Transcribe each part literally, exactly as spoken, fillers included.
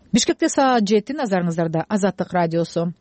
Бишкекте саат жети, назарыңыздарда Азаттык радиосу.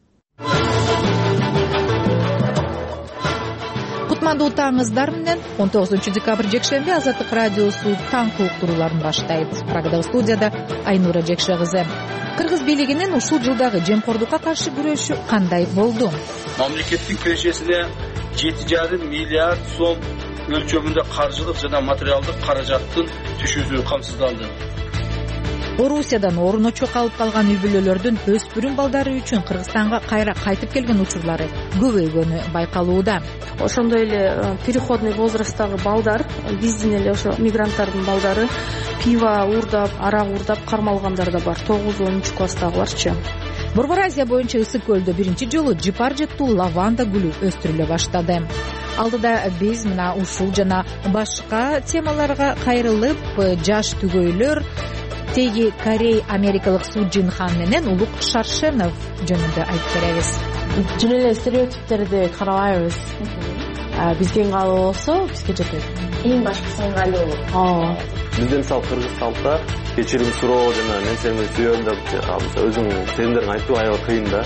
Кутмандуу таңыңыздар менен он тогузунчу декабрь жекшемби Азаттык радиосу таң уктурууларын баштайт. Прагада студияда Айнура Жекше кызы. Кыргыз бийлигинин ушул жылдагы жемкордукка каршы күрөшү кандай болду? Мамлекеттин кирешесине жети жарым миллиард сом өлчөмүндө каржылык жана материалдык каражаттын түшүүсү камсыздалды. Орусиядан орночо калып калган үй бүлөлөрдүн өспүрүм балдары үчүн Кыргызстанга кайра кайтып келген учурлары көбөйгөнү байкалууда. Ошондой эле переходный возрасттагы балдар, биздин эле ошо мигранттардын балдары пиво уурдап, арак уурдап кармалгандар да бар. тогуз онунчу класстагыларчы. Борбор Азия боюнча Ысык көлдө биринчи жолу жыпар жыттуу лаванда гүлү өстүрүлө баштады. Алдыда биз мына ушул жана башка темаларга кайрылып, жаш түгөйлөр Теги Корей америкалык Су Джин Хан менен Улук Шаршенов жөнүндө айтып беребиз. Жөн эле стереотиптерди карабайбыз. Бизге ыңгайлуу болсо, бизге жетет. Эң башкысы ыңгайлуу болот. Ооба. Бизде мисалы кыргыз салтта кечирим суроо жана мен сени сүйөм деп өзүңдүн сезимдерин айтуу аябай кыйын да.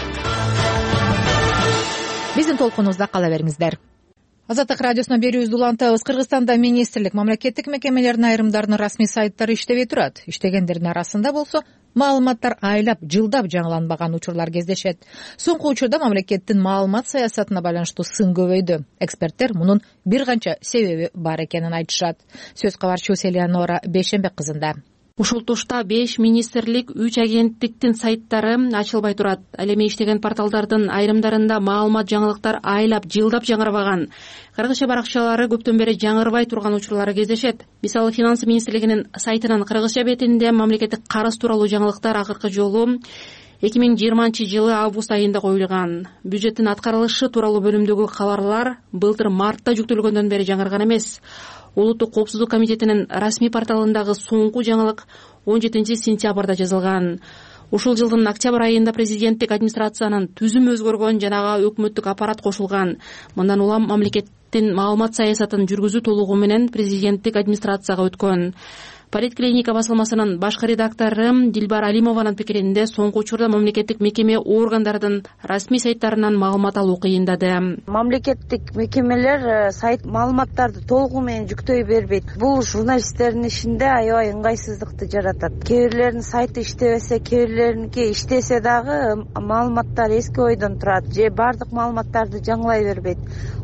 Биздин толкунубузда кала бериңиздер. Азаттык радиосуна берүүбүздү улантабыз. Кыргызстанда министрлик, мамлекеттик мекемелердин айрымдарынын расмий сайттары иштебей турат. Иштегендердин арасында болсо маалыматтар айлап, жылдап жаңыланбаган учурлар кездешет. Соңку учурда мамлекеттин маалымат саясатына байланыштуу сын көбөйдү. Эксперттер мунун бир канча себеби бар экенин айтышат. Сөз кабарчыбыз Элеонора Бейшембек кызында. Ушул тушта беш министрлик, үч агенттиктин сайттары ачылбай турат. Ал эми иштеген порталдардын айрымдарында маалымат жаңылыктар айлап, жылдап жаңырбаган. Кыргызча баракчалары көптөн бери жаңырбай турган учурлары кездешет. Мисалы, Финансы министрлигинин сайтынын кыргызча бетинде мамлекеттик карыз тууралуу жаңылыктар акыркы жолу эки миң жыйырманчы жылы август айында коюлган. Бюджеттин аткарылышы тууралуу бөлүмдөгү кабарлар былтыр мартта жүктөлгөндөн бери жаңырган эмес. Улуттук коопсуздук комитетинин расмий порталындагы соңку жаңылык он жетинчи сентябрда жазылган. Ушул жылдын октябрь айында президенттик администрациянын түзүмү өзгөргөн жана өкмөттүк аппарат кошулган. Мындан улам мамлекеттин маалымат саясатын жүргүзүү толугу менен президенттик администрацияга өткөн. Политклиника басылмасынын башкы редактору Дилбар Алимованын пикиринде соңку учурда мамлекеттик мекеме органдардын расмий сайттарынан маалымат алуу кыйындады. Мамлекеттик мекемелер сайт маалыматтарды толугу менен жүктөй бербейт. Бул журналисттердин ишинде аябай ыңгайсыздыкты жаратат. Кээ бирлеринин сайты иштебесе, кээ бирлериники иштесе дагы маалыматтар эски ойдон турат же бардык маалыматтарды жаңылай бербейт.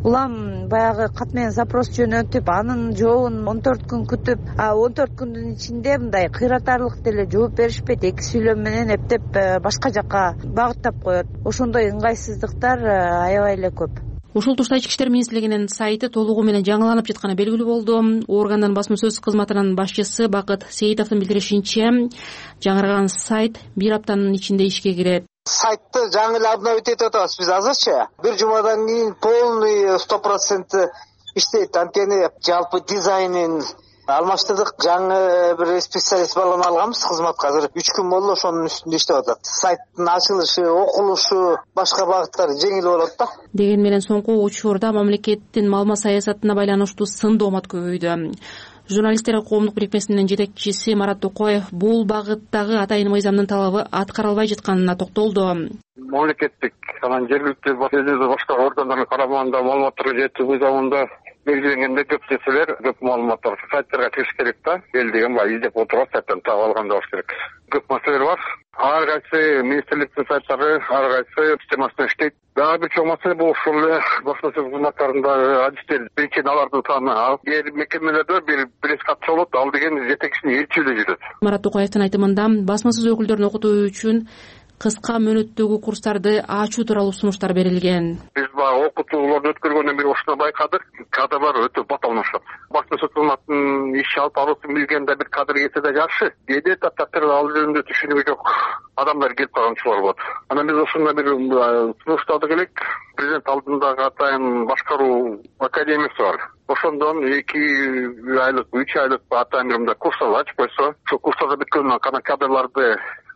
Улам баягы кат менен запрос жөнөтүп, анын жообун он төрт күн күтүп, а он төрт күн ичинде мындай кыйратарлык деле жооп беришпейт. Эки сүйлөм менен эптеп башка жакка багыттап коет. Ошондой ыңгайсыздыктар аябай эле көп. Ушул тушта Ички иштер министрлигинин сайты толугу менен жаңыланып жатканы белгилүү болду. Органдын басма сөз кызматынын башчысы Бакыт Сейитовдун билдиришинче, жаңырган сайт бир аптанын ичинде ишке кирет. Сайтты жаңы эле обновить этип атабыз биз азырчы. Бир жумадан кийин полный сто процент иштейт. Анткени жалпы дизайнын алмаштырдык. Жаңы бир специалист баланы алганбыз кызматка. Азыр үч күн болду ошонун үстүндө иштеп атат. Сайттын ачылышы, окулушу, башка багыттары жеңил болот да. Деген менен соңку учурда мамлекеттин маалымат саясатына байланыштуу сын доомат көбөйдү. Журналисттер коомдук бирикмесинин жетекчиси Марат Токоев бул багыттагы атайын мыйзамдын талабы аткарылбай жатканына токтолду. Мамлекеттик анан жергиликтүү башка органдардын карамагында маалыматтарга жетүү мыйзамында белгиленгенде көп нерселер, көп маалыматтар сайттарга кириш керек да. Эл деген бай издеп отурат, сайттан таап алганда болуш керек. Көп маселелер бар. Ар кайсы министрликтин сайттары ар кайсы системасында иштейт. Дагы бир чоң маселе бул ушул басма сөз кызматтарындагы адистер. Биринчиден алардын саны аз. Эгер мекемелерде бир бирес катча болот, ал деген жетекчинин элчилиги жүрөт. Марат Токаевдин айтымында басма сөз өкүлдөрүн окутуу үчүн кыска мөөнөттөгү курстарды ачуу тууралуу сунуштар берилген. Биз баягы окутууларды өткөргөндөн бери ошону байкадык. Кадрлар өтө баталанышат. Басма сөз кызматынын иш алып баруусын билгенде бир кадр келсе да жакшы. Кээде таптар ал жөнүндө түшүнүгү жок адамдар келип калганчылар болот. Анан биз ошондой бир сунуштарды элек. Президент алдындагы атайын башкаруу академиясы бар. Ошондон эки айлык, үч айлык атайын курстар ачып койсо, ошол курстарды бүткөндөн кийин кадрларды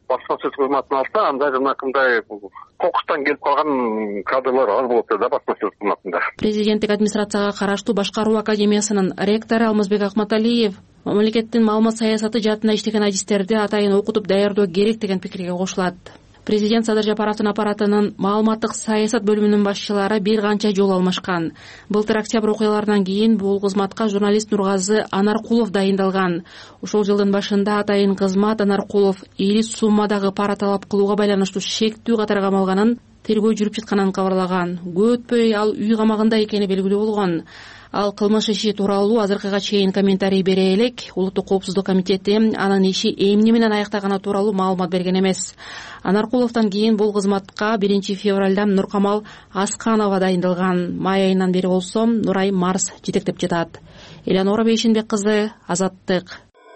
баспасөз кызматын алса, анда жанакындай кокустан келип калган кадрлар аз болот да баспасөз кызматында. Президенттик администрацияга караштуу Башкаруу академиясынын ректору Алмазбек Акматалиев мамлекеттин маалымат саясаты жаатында иштеген адистерди атайын окутуп даярдоо керек деген пикирге кошулат. Президент Садыр Жапаровдун аппаратынын маалыматтык саясат бөлүмүнүн башчылары бир канча жолу алмашкан. Былтыр октябрь окуяларынан кийин бул кызматка журналист Нургазы Анаркулов дайындалган. Ушул жылдын башында атайын кызмат Анаркулов ийри суммадагы пара талап кылууга байланыштуу шектүү катар камалганын, тергөө жүрүп жатканын кабарлаган. Көп өтпөй ал үй камагында экени белгилүү болгон. Ал кылмыш иши тууралуу азыркыга чейин комментарий бере элек. Улуттук коопсуздук комитети анын иши эмне менен аяктаганы тууралуу маалымат берген эмес. Анаркуловдон кийин бул кызматка биринчи февралда Нуркамал Асканова дайындалган. Май айынан бери болсо Нурай Марс жетектеп жатат. Элеонора Бейшенбек кызы, Азаттык.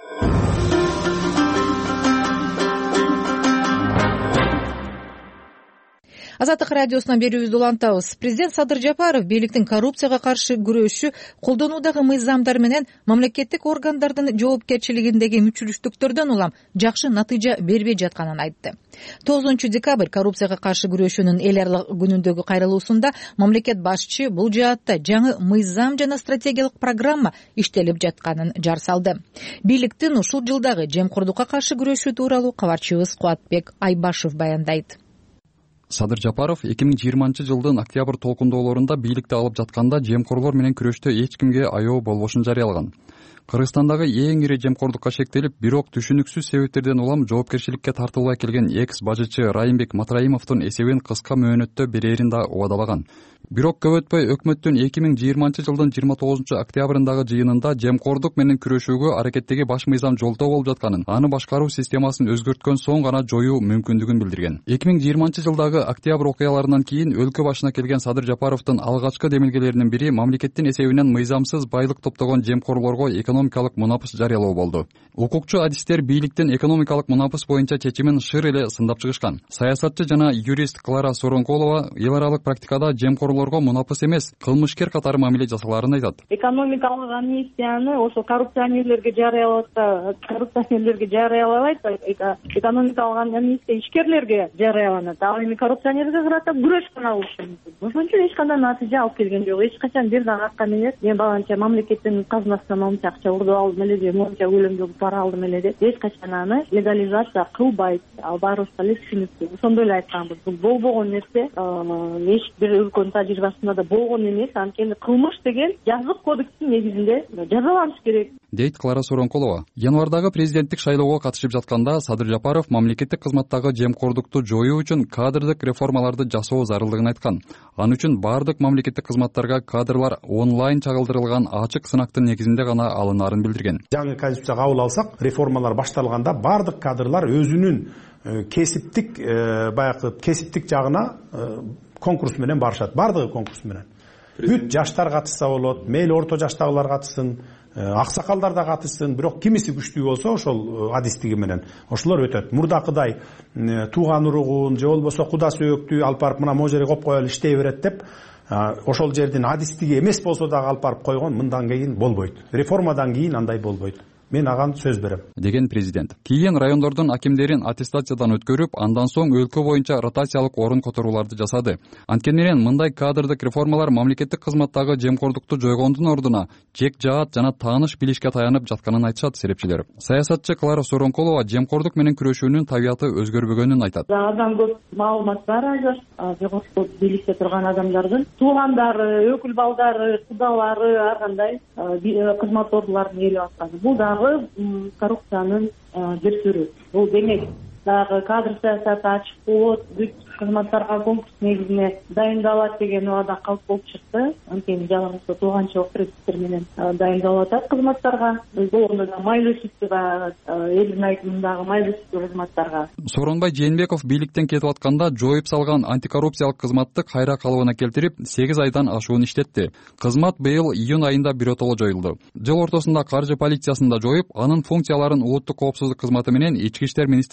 Азаттык радиосунан берүүбүздү улантабыз. Президент Садыр Жапаров бийликтин коррупцияга каршы күрөшү колдонуудагы мыйзамдар менен мамлекеттик органдардын жоопкерчилигиндеги мүчүлүштүктөрдөн улам жакшы натыйжа бербей жатканын айтты. тогузунчу декабрь коррупцияга каршы күрөшүүнүн эл аралык күнүндөгү кайрылуусунда мамлекет башчы бул жаатта жаңы мыйзам жана стратегиялык программа иштелип жатканын жар салды. Бийликтин ушул жылдагы жемкордукка каршы күрөшүү тууралуу кабарчыбыз Кубатбек Айбашев баяндайт. Садыр Жапаров эки миң жыйырманчы жылдын октябрь толкундоолорунда бийликти алып жатканда жемкорлор менен күрөштө эч кимге аябуу болбошун жарыялаган. Кыргызстандагы эң ири жемкордукка шектелип, бирок түшүнүксүз себептерден улам жоопкерчиликке тартылбай келген экс бажычы Райымбек Матраимовдун эсебин кыска мөөнөттө берерин да убадалаган. Бирок көп өтпөй өкмөттүн эки миң жыйырманчы жылдын жыйырма тогузунчу октябрындагы жыйынында жемкордук менен күрөшүүгө аракеттеги баш мыйзам жолтоо болуп жатканын, аны башкаруу системасын өзгөрткөн соң гана жоюу мүмкүндүгүн билдирген. эки миң жыйырманчы жылдагы октябрь окуяларынан кийин өлкө башына келген Садыр Жапаровдун алгачкы демилгелеринин бири мамлекеттин эсебинен мыйзамсыз байлык топтогон жемкорлорго экономикалык мунапыс жарыялоо болду. Укукчу адистер бийликтин экономикалык мунапыс боюнча чечимин шыр эле сындап чыгышкан. Саясатчы жана юрист Клара Соронколова эл аралык практикада жемкорлорго мунапыс эмес, кылмышкер катары мамиле жасаларын айтат. Экономикалык амнистияны ошо коррупционерлерге жарыялатса, коррупционерлерге жарыялабайт, экономикалык амнистия ишкерлерге жарыяланат. Ал эми коррупционерге карата күрөш гана болушу мүмкүн. Ошончо эч кандай натыйжа алып келген жок. Эч качан бир дагы акка менен мен баланча мамлекеттин казынасынан монча акча урду алдым эле же монча көлөмдөгү пара алдым эле деп эч качан аны легализация кылбайт. Ал баарыбызга эле түшүнүктүү. Ошондой эле айтканбыз. Бул болбогон нерсе, эч бир өлкөнүн тажрыйбасында да болгон эмес. Анткени кылмыш деген жазык кодекстин негизинде жазаланыш керек, дейт Клара Соронколова. Январдагы президенттик шайлоого катышып жатканда Садыр Жапаров мамлекеттик кызматтагы жемкордукту жоюу үчүн кадрдык реформаларды жасоо зарылдыгын айткан. Аны үчүн баардык мамлекеттик кызматтарга кадрлар онлайн чагылдырылган ачык сынактын негизинде гана алынаарын билдирген. Жаңы конституция кабыл алсак, реформалар башталганда баардык кадрлар өзүнүн кесиптик баягы кесиптик жагына конкурс менен барышат. Баардыгы конкурс менен. Бүт жаштар катышса болот, мейли орто жаштагылар катышсын, аксакалдар да катышсын, бирок кимиси күчтүү болсо ошол адистиги менен ошолор өтөт. Мурдакыдай тууган уругун же болбосо куда сөөктү алып барып мына могу жерге коюп коелу иштей берет деп ошол жердин адистиги эмес болсо дагы алып барып койгон мындан кийин болбойт. Реформадан кийин андай болбойт. Мен аган сөз берем, деген президент. Кийин райондордун акимдерин аттестациядан өткөрүп, андан соң өлкө боюнча ротациялык орун которууларды жасады. Анткени менен мындай кадрдык реформалар мамлекеттик кызматтагы жемкордукту жойгондун ордуна жек жаат жана тааныш билишке таянып жатканын айтышат серепчилер. Саясатчы Клара Соронколова жемкордук менен күрөшүүнүн табияты өзгөрбөгөнүн айтат. Абдан көп маалымат бар азыр. Жогорку биликте турган адамдардын туугандары, өкүл балдары, кудалары ар кандай кызмат ордуларын ээлеп аткан. Бул да коррупциянын бир түрү. Бул демек дагы кадр саясаты ачык болот, бүт кызматтарга конкурс негизинде дайындалат деген убада калп болуп чыкты. Анткени жалгыз тууганчылык кредиттер менен дайындалып атат кызматтарга. Болгондо да майлуу сүттүгө, элдин айтымындагы майлуу сүттүү кызматтарга. Сооронбай Жээнбеков бийликтен кетип атканда жоюп салган антикоррупциялык кызматты кайра калыбына келтирип, сегиз айдан ашуун иштетти. Кызмат быйыл июнь айында биротоло жоюлду. Жыл ортосунда каржы полициясын да жоюп, анын функцияларын улуттук коопсуздук кызматы менен ички иштер министрлигине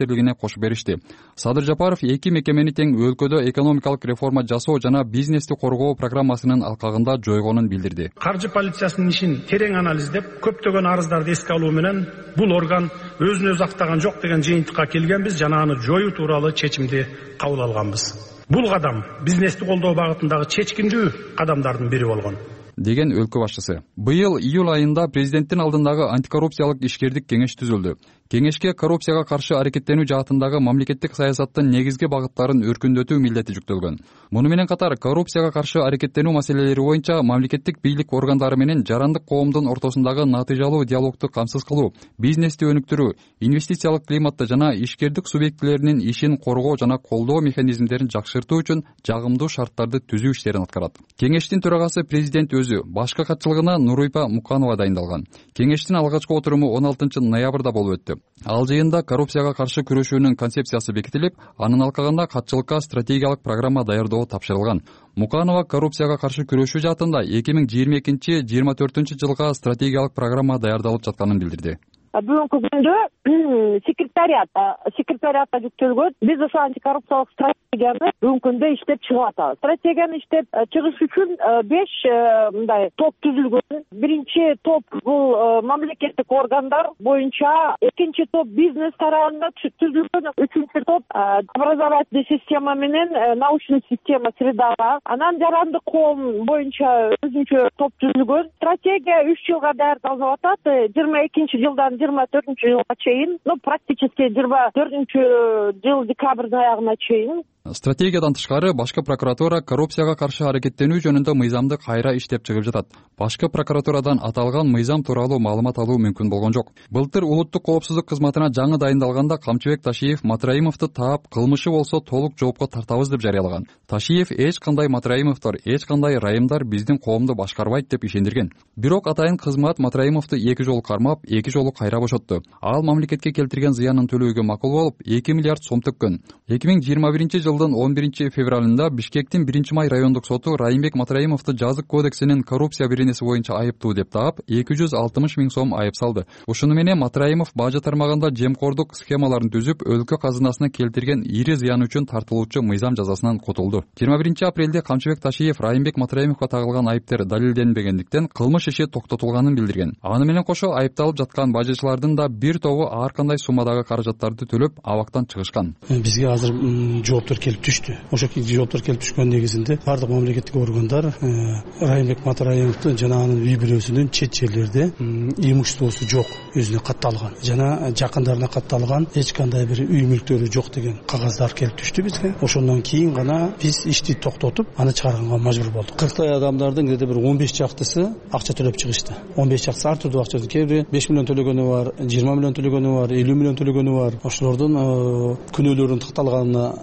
кошуп беришти. Садыр Жапаров эки мекемени тең өлкөдө экономикалык реформа жасоо жана бизнести коргоо программасынын алкагында жойгонун билдирди. Каржы полициясынын ишин терең анализдеп, көптөгөн арыздарды эске алуу менен бул орган өзүн өзү актаган жок деген жыйынтыкка келгенбиз жана аны жоюу тууралуу чечимди кабыл алганбыз. Бул кадам бизнести колдоо багытындагы чечкиндүү кадамдардын бири болгон, деген өлкө башчысы. Быйыл июль айында президенттин алдындагы антикоррупциялык ишкердик кеңеш түзүлдү. Кеңешке коррупцияга каршы аракеттенүү жаатындагы мамлекеттик саясаттын негизги багыттарын өркүндөтүү милдети жүктөлгөн. Муну менен катар коррупцияга каршы аракеттенүү маселелери боюнча мамлекеттик бийлик органдары менен жарандык коомдун ортосундагы натыйжалуу диалогду камсыз кылуу, бизнести өнүктүрүү, инвестициялык климатты жана ишкердик субъектилеринин ишин коргоо жана колдоо механизмдерин жакшыртуу үчүн жагымдуу шарттарды түзүү иштерин аткарат. Кеңештин төрагасы президент өзү, башкы катчылыгына Нурыйпа Муканова дайындалган. Кеңештин алгачкы отуруму он алтынчы ноябрда болуп өттү. Ал жыйында коррупцияга каршы күрөшүүнүн концепциясы бекитилип, анын алкагында катчылыкка стратегиялык программа даярдоо тапшырылган. Муканова коррупцияга каршы күрөшүү жаатында эки миң жыйырма экинчи — жыйырма төртүнчү жылга стратегиялык программа даярдалып жатканын билдирди. Бүгүнкү күндө секретариат секретариатка жүктөлгөн. Биз ошо антикоррупциялык стратегияны бүгүнкү күндө иштеп чыгып атабыз. Стратегияны иштеп чыгыш үчүн беш мындай топ түзүлгөн. Биринчи топ бул мамлекеттик органдар боюнча, экинчи топ бизнес тарабында түзүлгөн, үчүнчү топ образовательный система менен научный система средага, анан жарандык коом боюнча өзүнчө топ түзүлгөн. Стратегия үч жылга даярдалып атат. жыйырма экинчи жылдан жыйырма төртүнчү жылга чейин, ну практически жыйырма төртүнчү жыл декабрдын аягына чейин. Стратегиядан тышкары башкы прокуратура коррупцияга каршы аракеттенүү жөнүндө мыйзамды кайра иштеп чыгып жатат. Башкы прокуратурадан аталган мыйзам тууралуу маалымат алуу мүмкүн болгон жок. Былтыр улуттук коопсуздук кызматына жаңы дайындалганда Камчыбек Ташиев Матраимовду таап, кылмышы болсо толук жоопко тартабыз деп жарыялаган. Ташиев эч кандай Матраимовдор, эч кандай райымдар биздин коомду башкарбайт деп ишендирген. Бирок атайын кызмат Матраимовду эки жолу кармап, эки жолу кайра бошотту. Ал мамлекетке келтирген зыянын төлөөгө макул болуп, эки миллиард сом төккөн. эки миң жыйырма биринчи жылдын он биринчи февралында Бишкектин биринчи май райондук соту Райымбек Матраимовду жазык кодексинин коррупция беренеси боюнча айыптуу деп таап, эки жүз алтымыш миң сом айып салды. Ушуну менен Матраимов бажы тармагында жемкордук схемаларын түзүп, өлкө казынасына келтирген ири зыян үчүн тартылуучу мыйзам жазасынан котулду. жыйырма биринчи апрелде Камчыбек Ташиев Райымбек Матраимовго тагылган айыптар далилденбегендиктен кылмыш иши токтотулганын билдирген. Аны менен кошо айыпталып жаткан бажычылардын да бир тобу ар кандай суммадагы каражаттарды төлөп, абактан чыгышкан. Бизге азыр жооптор келип түштү. Ошо жооптор келип түшкөн негизинде бардык мамлекеттик органдар Райымбек Матраимовду жана анын үй бүлөсүнүн чет жерлерде имуществосу жок, өзүнө катталган жана жакындарына катталган, эч кандай бир үй мүлктөрү жок деген кагаздар келип түштү бизге. Ошондон кийин гана биз ишти токтотуп, аны чыгарганга мажбур болдук. кырктай адамдардын где-то бир он беш чактысы акча төлөп чыгышты. он беш чактысы ар түрдүү акча, кээ бири беш миллион төлөгөнү бар, жыйырма миллион төлөгөнү бар, элүү миллион төлөгөнү бар. Ошолордун күнөөлөрүнүн такталганына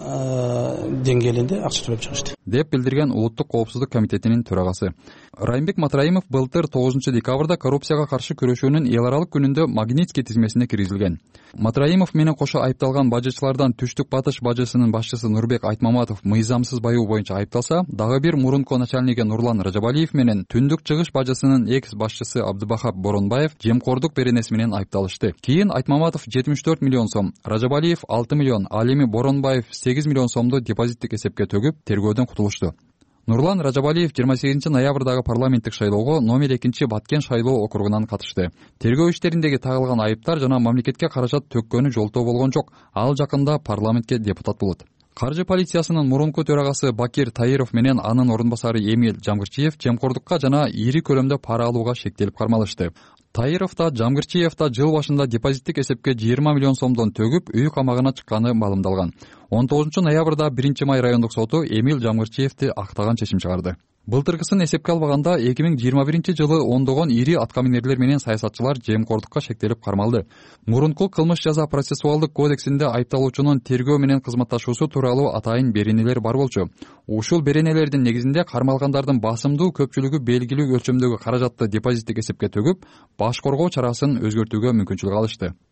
деңгээлинде акча төлөп чыгышты деп билдирген улуттук коопсуздук комитетинин төрагасы. Райымбек Матраимов былтыр тогузунчу декабрда коррупцияга каршы күрөшүүнүн эл аралык күнүндө Магнитский тизмесине киргизилген. Матраимов менен кошо айыпталган бажычылардан Түштүк Батыш бажысынын башчысы Нурбек Айтмаматов мыйзамсыз баюу боюнча айыпталса, дагы бир мурунку начальниги Нурлан Ражабалиев менен Түндүк Чыгыш бажысынын экс башчысы Абдыбахап Боронбаев жемкордук беренеси менен айыпталышты. Кийин Айтмаматов жетимиш төрт миллион сом, Ражабалиев алты миллион, ал эми Боронбаев сегиз миллион сомду депозиттик эсепке төгүп, тергөөдөн кутулушту. Нурлан Ражабалиев жыйырма сегизинчи ноябрдагы парламенттик шайлоого номер экинчи Баткен шайлоо округунан катышты. Тергөө иштериндеги тагылган айыптар жана мамлекетке каражат төккөнү жолтоо болгон жок. Ал жакында парламентке депутат болот. Каржы полициясынын мурунку төрагасы Бакир Таиров менен анын орун басары Эмил Жамгырчиев жемкордукка жана ири көлөмдө пара алууга шектелип кармалышты. Таиров да Жамгырчиев да жыл башында депозиттик эсепке жыйырма миллион сомдон төгүп, үй камагына чыкканы маалымдалган. он тогузунчу ноябрда биринчи май райондук соту Эмил Жамгырчиевди актаган чечим чыгарды. Былтыркысын эсепке албаганда эки миң жыйырма биринчи жылы ондогон ири аткаминерлер менен саясатчылар жемкордукка шектелип кармалды. Мурунку кылмыш жаза процессуалдык кодексинде айыпталуучунун тергөө менен кызматташуусу тууралуу атайын беренелер бар болчу. Ушул беренелердин негизинде кармалгандардын басымдуу көпчүлүгү белгилүү өлчөмдөгү каражатты депозиттик эсепке төгүп, баш коргоо чарасын өзгөртүүгө мүмкүнчүлүк алышты.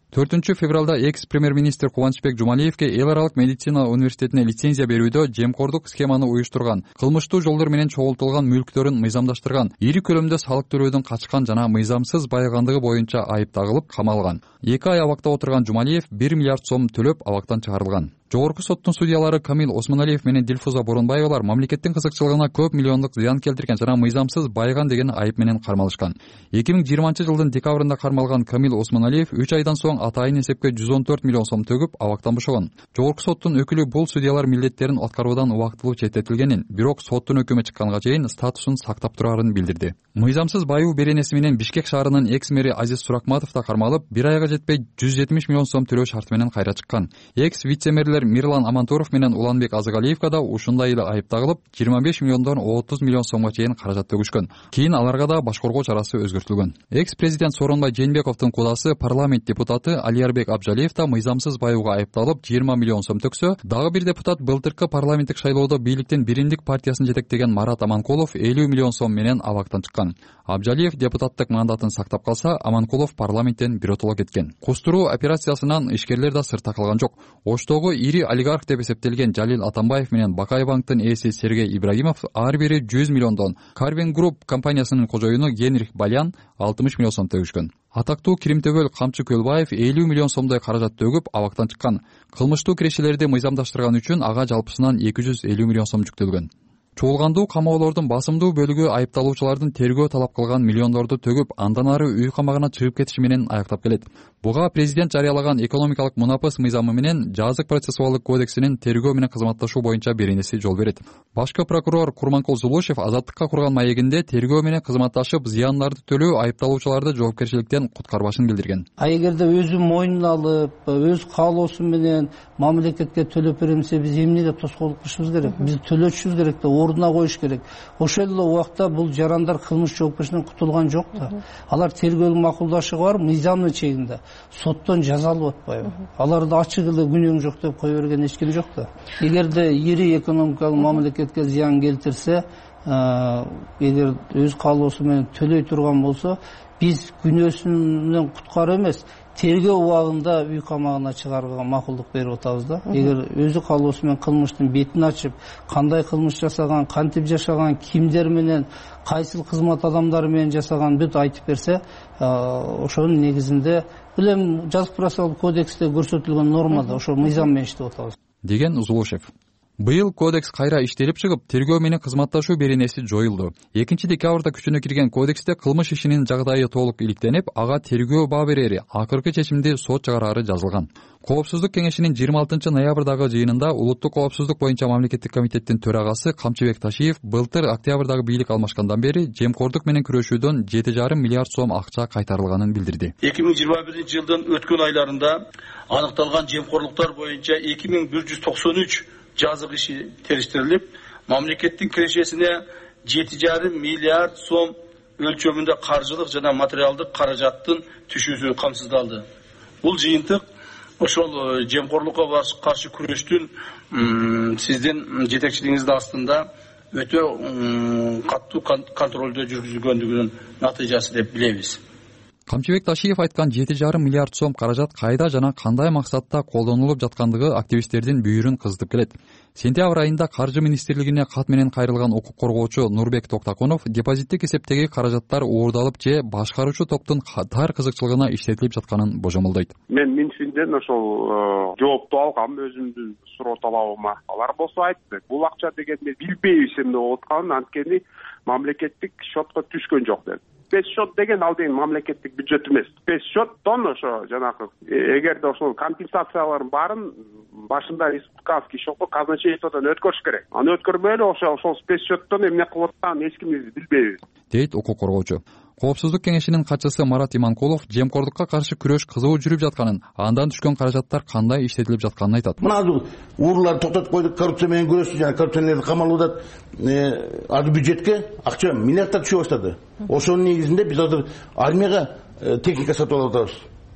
төртүнчү февралда экс премьер министр Кубанычбек Жумалиевке эл аралык медицина университетине лицензия берүүдө жемкордук схеманы уюштурган, кылмыштуу жолдор менен чогултулган мүлктөрүн мыйзамдаштырган, ири көлөмдө салык төлөөдөн качкан жана мыйзамсыз байыгандыгы боюнча айып тагылып камалган. эки ай абакта отурган Жумалиев бир миллиард сом төлөп абактан чыгарылган. Жогорку соттун судьялары Камил Осмоналиев менен Дилфуза Боронбаевалар мамлекеттин кызыкчылыгына көп миллиондук зыян келтирген жана мыйзамсыз байыган деген айып менен кармалышкан. эки миң жыйырманчы жылдын декабрында кармалган Камил Осмоналиев үч айдан соң атайын эсепке жүз он төрт миллион сом төгүп абактан бошогон. Жогорку соттун өкүлү бул судьялар милдеттерин аткаруудан убактылуу четтетилгенин, бирок соттун өкүмү чыкканга чейин статусун сактап турарын билдирди. Мыйзамсыз байуу беренеси менен Бишкек шаарынын экс мэри Азиз Суракматов да кармалып, бир айга жетпей жүз жетимиш миллион сом төлөө шарты менен кайра чыккан. Экс вице-мэрлер Мирлан Амантуров менен Уланбек Азыгалиевка да ушундай эле айып тагылып, жыйырма беш миллиондон отуз миллион сомго чейин каражат төгүшкөн. Кийин аларга да баш коргоо чарасы өзгөртүлгөн. Экс-президент Сооронбай Жээнбековдун кудасы парламент депутаты Алиярбек Абжалиев да мыйзамсыз байууга айыпталып жыйырма миллион сом төксө, дагы бир депутат былтыркы парламенттик шайлоодо бийликтин Биримдик партиясын жетектеген Марат Аманкулов элүү миллион сом менен абактан чыккан. Абжалиев депутаттык мандатын сактап калса, Аманкулов парламенттен биротоло кеткен. Кустуруу операциясынан ишкерлер да сыртта калган жок. Оштогу ири олигарх деп эсептелген Жалил Атамбаев менен Бакай банктын ээси Сергей Ибрагимов ар бири жүз миллиондон, Карвин Групп компаниясынын кожоюну Генрих Балян алтымыш миллион сом төгүшкөн. Атактуу Киримтөбөл Камчы Көлбаев элүү миллион сомдой каражат төгүп абактан чыккан. Кылмыштуу кирешелерди мыйзамдаштырган үчүн ага жалпысынан эки жүз элүү миллион сом жүктөлгөн. Чогулгандуу камоолордун басымдуу бөлүгү айыпталуучулардын тергөө талап кылган миллиондорду төгүп, андан ары үй камагына чыгып кетиши менен аяктап келет. Буга президент жарыялаган экономикалык мунапыс мыйзамы менен жазык процессуалдык кодексинин тергөө менен кызматташуу боюнча беренеси жол берет. Башкы прокурор Курманкул Зулушев Азаттыкка курган маегинде тергөө менен кызматташып, зыяндарды төлөө айыпталуучуларды жоопкерчиликтен куткарбашын билдирген. А эгерде өзү мойнуна алып, өз каалоосу менен мамлекетке төлөп берем десе, биз эмнеге тоскоолдук кылышыбыз керек? Биз төлөтүшүбүз керек да, ордуна коюш керек. Ошол эле убакта бул жарандар кылмыш жоопкерчиликтен кутулган жок да. Алар тергөөлүк макулдашы бар, мыйзамдын чегинде. Соттон жазалып атпайбы? Аларды ачык эле күнөөң жок деп кое берген эч ким жок да. Эгерде ири экономикалык мамлекетке зыян келтирсе, эгер өз каалоосу менен төлөй турган болсо, биз күнөөсүнөн куткаруу эмес, тергөө убагында үй камагына чыгарууга макулдук берип атабыз да. Эгер өзү каалоосу менен кылмыштын бетин ачып, кандай кылмыш жасаган, кантип жашаган, кимдер менен, кайсыл кызмат адамдары менен жасаган бүт айтып берсе, ошонун негизинде билем жазык процессуалдык кодексте көрсөтүлгөн нормада ошо мыйзам менен иштеп атабыз деген Зулушев. Быйыл кодекс кайра иштелип чыгып, тергөө менен кызматташуу беренеси жоюлду. экинчи декабрда күчүнө кирген кодексте кылмыш ишинин жагдайы толук иликтенип, ага тергөө баа берери, акыркы чечимди сот чыгарары жазылган. Коопсуздук кеңешинин жыйырма алтынчы ноябрдагы жыйынында Улуттук коопсуздук боюнча мамлекеттик комитеттин төрагасы Камчыбек Ташиев былтыр октябрдагы бийлик алмашкандан бери жемкордук менен күрөшүүдөн жети жарым миллиард сом акча кайтарылганын билдирди. эки миң жыйырма биринчи жылдын өткөн айларында аныкталган жемкорлуктар боюнча эки миң бир жүз токсон үч жазык иши териштирилип, мамлекеттин кирешесине жети жарым миллиард сом өлчөмүндө каржылык жана материалдык каражаттын түшүүсү камсыздалды. Бул жыйынтык ошол жемкорлукка каршы күрөштүн сиздин жетекчилигиңиздин астында өтө катуу контролдо жүргүзүлгөндүгүнүн натыйжасы деп билебиз. Камчыбек Ташиев айткан жети жарым миллиард сом каражат кайда жана кандай максатта колдонулуп жаткандыгы активисттердин бүйүрүн кызытып келет. Сентябрь айында Каржы министрлигине кат менен кайрылган укук коргоочу Нурбек Токтакунов депозиттик эсептеги каражаттар уурдалып же башкаруучу топтун тар кызыкчылыгына иштетилип жатканын божомолдойт. Мен Минфинден ошол жоопту алгам өзүмдүн суроо талабыма. Алар болсо айтты, бул акча дегенди билбейбиз эмне болуп атканын, анткени мамлекеттик счетко түшкөн жок деп. Спец счет деген ал деген мамлекеттик бюджет эмес. Спец счеттон ошо жанагы эгерде ошол компенсациялардын баарын башында республиканский счетко казначействодон өткөрүш керек. Аны өткөрбөй эле ошо ошол спец счеттон эмне кылып атканын эч ким билбейбиз, дейт укук коргоочу. Коопсуздук кеңешинин катчысы Марат Иманкулов жемкордукка каршы күрөш кызуу жүрүп жатканын, андан түшкөн каражаттар кандай иштетилип жатканын айтат. Мына азыр ууруларды токтотуп койдук, коррупция менен күрөшүп, жана коррупционерлерди камалуудат, азыр бюджетке акча миллиарддар түшө баштады. Ошонун негизинде биз азыр армияга техника сатып алып атабыз.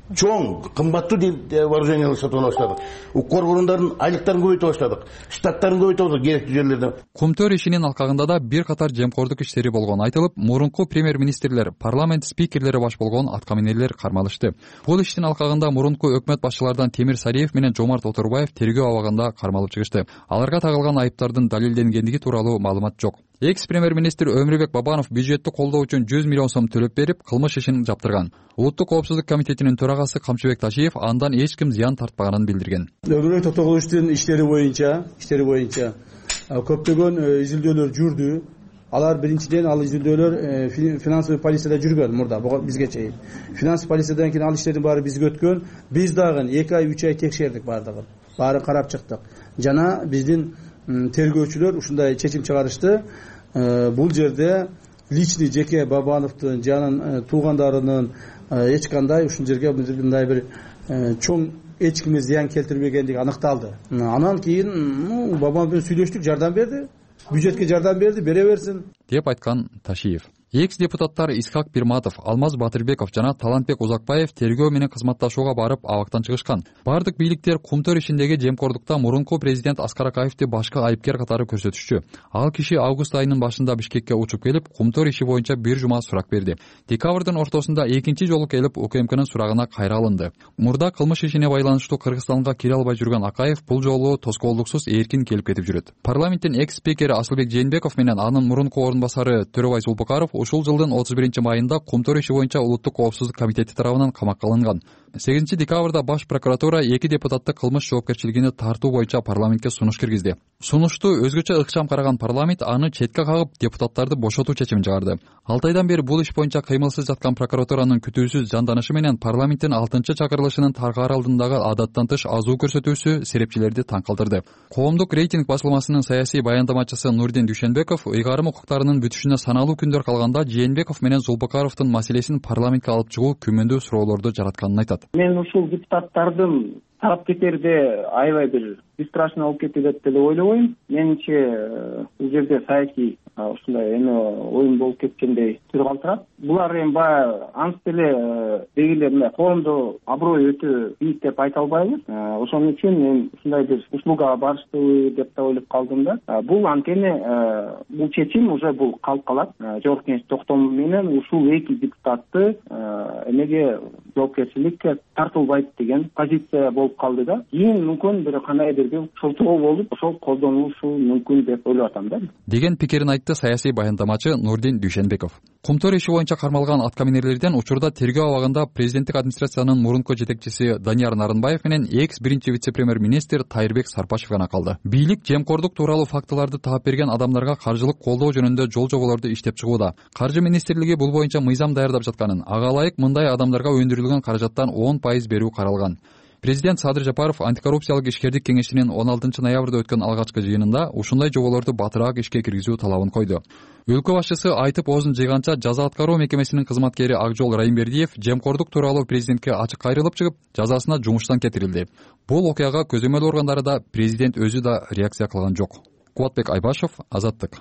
чоң кымбаттуу вооружениялар сатып ала баштадык. Укмк орундардын айлыктарын көбөйтө баштадык, штаттарын көбөйтө баштадык керектүү жерлерде. Кумтөр ишинин алкагында да бир катар жемкордук иштери болгону айтылып, мурунку премьер-министрлер, парламент спикерлери баш болгон аткаминерлер кармалышты. Бул иштин алкагында мурунку өкмөт башчылардан Темир Сариев менен Жомарт Отурбаев тергөө абагында кармалып чыгышты. Аларга тагылган айыптардын далилденгендиги тууралуу маалымат жок. Экс премьер-министр Өмүрбек Бабанов бюджетти колдоо үчүн жүз миллион сом төлөп берип, кылмыш ишин жаптырган. Улуттук коопсуздук комитетинин төрагасы Камчыбек Ташиев андан эч ким зыян тартпаганын билдирген. Өмүрбек Токтогуловичтин иштери боюнча, иштери боюнча көптөгөн изилдөөлөр жүрдү. Алар биринчиден ал изилдөөлөр финансовый полицияда жүргөн мурда бизге чейин. Финансовый полициядан кийин ал иштердин баары бизге өткөн. Биз дагы эки ай, үч ай текшердик бардыгын. Баары карап чыктык. Жана биздин тергөөчүлөр ушундай чечим чыгарышты. Бул жерде личный жеке Бабановдун жанын туугандарынын эч кандай ушул жерге мындай бир чоң эч кимге зыян келтирбегендиги аныкталды. Анан кийин Бабанов менен сүйлөштүк, жардам берди. Бюджетке жардам берди, бере берсин деп айткан Ташиев. Экс депутаттар Исхак Бирматов, Алмаз Батырбеков жана Талантбек Узакбаев тергөө менен кызматташууга барып абактан чыгышкан. Бардык бийликтер Кумтөр ишиндеги жемкордукта мурунку президент Аскар Акаевди башкы айыпкер катары көрсөтүшчү. Ал киши август айынын башында Бишкекке учуп келип, Кумтөр иши боюнча бир жума сурак берди. Декабрдын ортосунда экинчи жолу келип, УКМКнын сурагына кайра алынды. Мурда кылмыш ишине байланыштуу Кыргызстанга кире албай жүргөн Акаев бул жолу тоскоолдуксуз эркин келип кетип жүрөт. Парламенттин экс спикери Асылбек Жээнбеков менен анын мурунку орун басары Төрөбай Зулпукаров ушул жылдын отуз биринчи майында Кумтөр иши боюнча Улуттук коопсуздук комитети тарабынан камакка алынган. сегизинчи декабрда баш прокуратура эки депутатты кылмыш жоопкерчилигине тартуу боюнча парламентке сунуш киргизди. Сунушту өзгөчө ыкчам караган парламент аны четке кагып, депутаттарды бошотуу чечимин чыгарды. алты айдан бери бул иш боюнча кыймылсыз жаткан прокуратуранын күтүүсүз жанданышы менен парламенттин алтынчы чакырылышынын таргаар алдындагы адаттан тыш азуу көрсөтүүсү серепчилерди таң калтырды. Коомдук рейтинг басылмасынын саясий баяндамачысы Нурдин Дүйшөнбеков ыйгарым укуктарынын бүтүшүнө саналуу күндөр калганда Жээнбеков менен Зулпукаровдун маселесин парламентке алып чыгуу күмөндүү суроолорду жаратканын айтат. Мен ушул депутаттардын тарап кетерде аябай бир бесстрашный болуп кетти деп деле ойлобойм. Менимче бул жерде саясий ушундай эме оюн болуп кеткендей түр калтырат. Булар эми баягы анс деле дегиле мына коомдо аброй өтө бийик деп айта албайбыз. Ошон үчүн мен ушундай бир услугага барыштыбы деп да ойлоп калдым да. Бул анткени бул чечим уже бул калып калат. Жогорку Кеңеш токтому менен ушул эки депутатты эмеге жоопкерчиликке тартылбайт деген позиция болуп калды да. Кийин мүмкүн бир кандайдыр бир шылтоо болуп ошол колдонулушу мүмкүн деп ойлоп атам да. Деген пикирин айтты саясий баяндамачы Нурдин Дүйшөнбеков. Кумтөр иши боюнча кармалган аткаминерлерден учурда тергөө абагында президенттик администрациянын мурунку жетекчиси Данияр Нарынбаев менен экс биринчи вице-премьер-министр Тайырбек Сарпашев гана калды. Бийлик жемкордук тууралуу фактыларды таап берген адамдарга каржылык колдоо жөнүндө жол жоболорду иштеп чыгууда. Каржы министрлиги бул боюнча мыйзам даярдап жатканын, ага ылайык мындай адамдарга өндүрүлгөн каражаттан он пайыз берүү каралган. Президент Садыр Жапаров антикоррупциялык ишкердик кеңешинин он алтынчы ноябрда өткөн алгачкы жыйынында ушундай жоболорду батыраак ишке киргизүү талабын койду. Өлкө башчысы айтып оозун жыйганча жаза аткаруу мекемесинин кызматкери Акжол Райымбердиев жемкордук тууралуу президентке ачык кайрылып чыгып, жазасына жумуштан кетирилди. Бул окуяга көзөмөл органдары да, президент өзү да реакция кылган жок. Кубатбек Айбашев, Азаттык.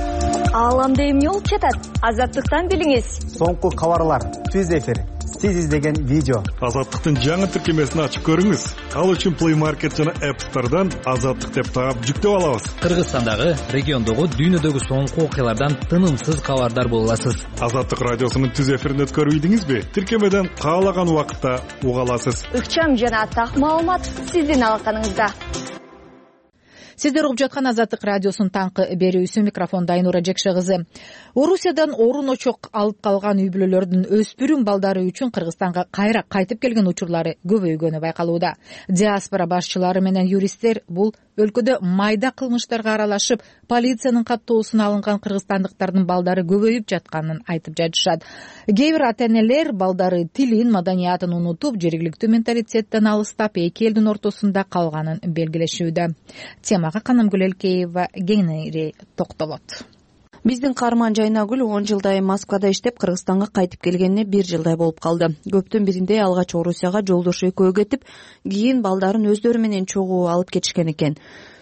Ааламда эмне болуп жатат? Азаттыктан билиңиз. Соңку кабарлар, түз эфир, сиз издеген видео. Азаттыктын жаңы тиркемесин ачып көрүңүз. Ал үчүн Play Market жана App Store'дан Азаттык деп таап жүктөп алабыз. Кыргызстандагы, региондогу, дүйнөдөгү соңку окуялардан тынымсыз кабардар боло аласыз. Азаттык радиосунун түз эфирин өткөрүп ийдиңизби? Тиркемеден каалаган убакытта уга аласыз. Ыкчам жана так маалымат сиздин алаканыңызда. Сиздер угуп жаткан Азаттык радиосунун таңкы берүүсү, микрофонда Айнура Жекше кызы. Орусиядан орун очок алып калган үй бүлөлөрдүн өспүрүм балдары үчүн Кыргызстанга кайра кайтып келген учурлары көбөйгөнү байкалууда. Диаспора башчылары менен юристтер бул өлкөдө майда кылмыштарга аралашып, полициянын каттоосуна алынган кыргызстандыктардын балдары көбөйүп жатканын айтып жатышат. Кээ бир ата-энелер балдары тилин, маданиятын унутуп, жергиликтүү менталитеттен алыстап, эки элдин ортосунда калганын белгилешүүдө. Темага Канамгүл Элкеева кеңири токтолот. Биздин каарман Жайнагүл он жылдай Москвада иштеп, Кыргызстанга кайтып келгенине бир жылдай болуп калды. Көптүн биринде алгач Орусияга жолдошу экөө кетип, кийин балдарын өздөрү менен чогуу алып кетишкен экен.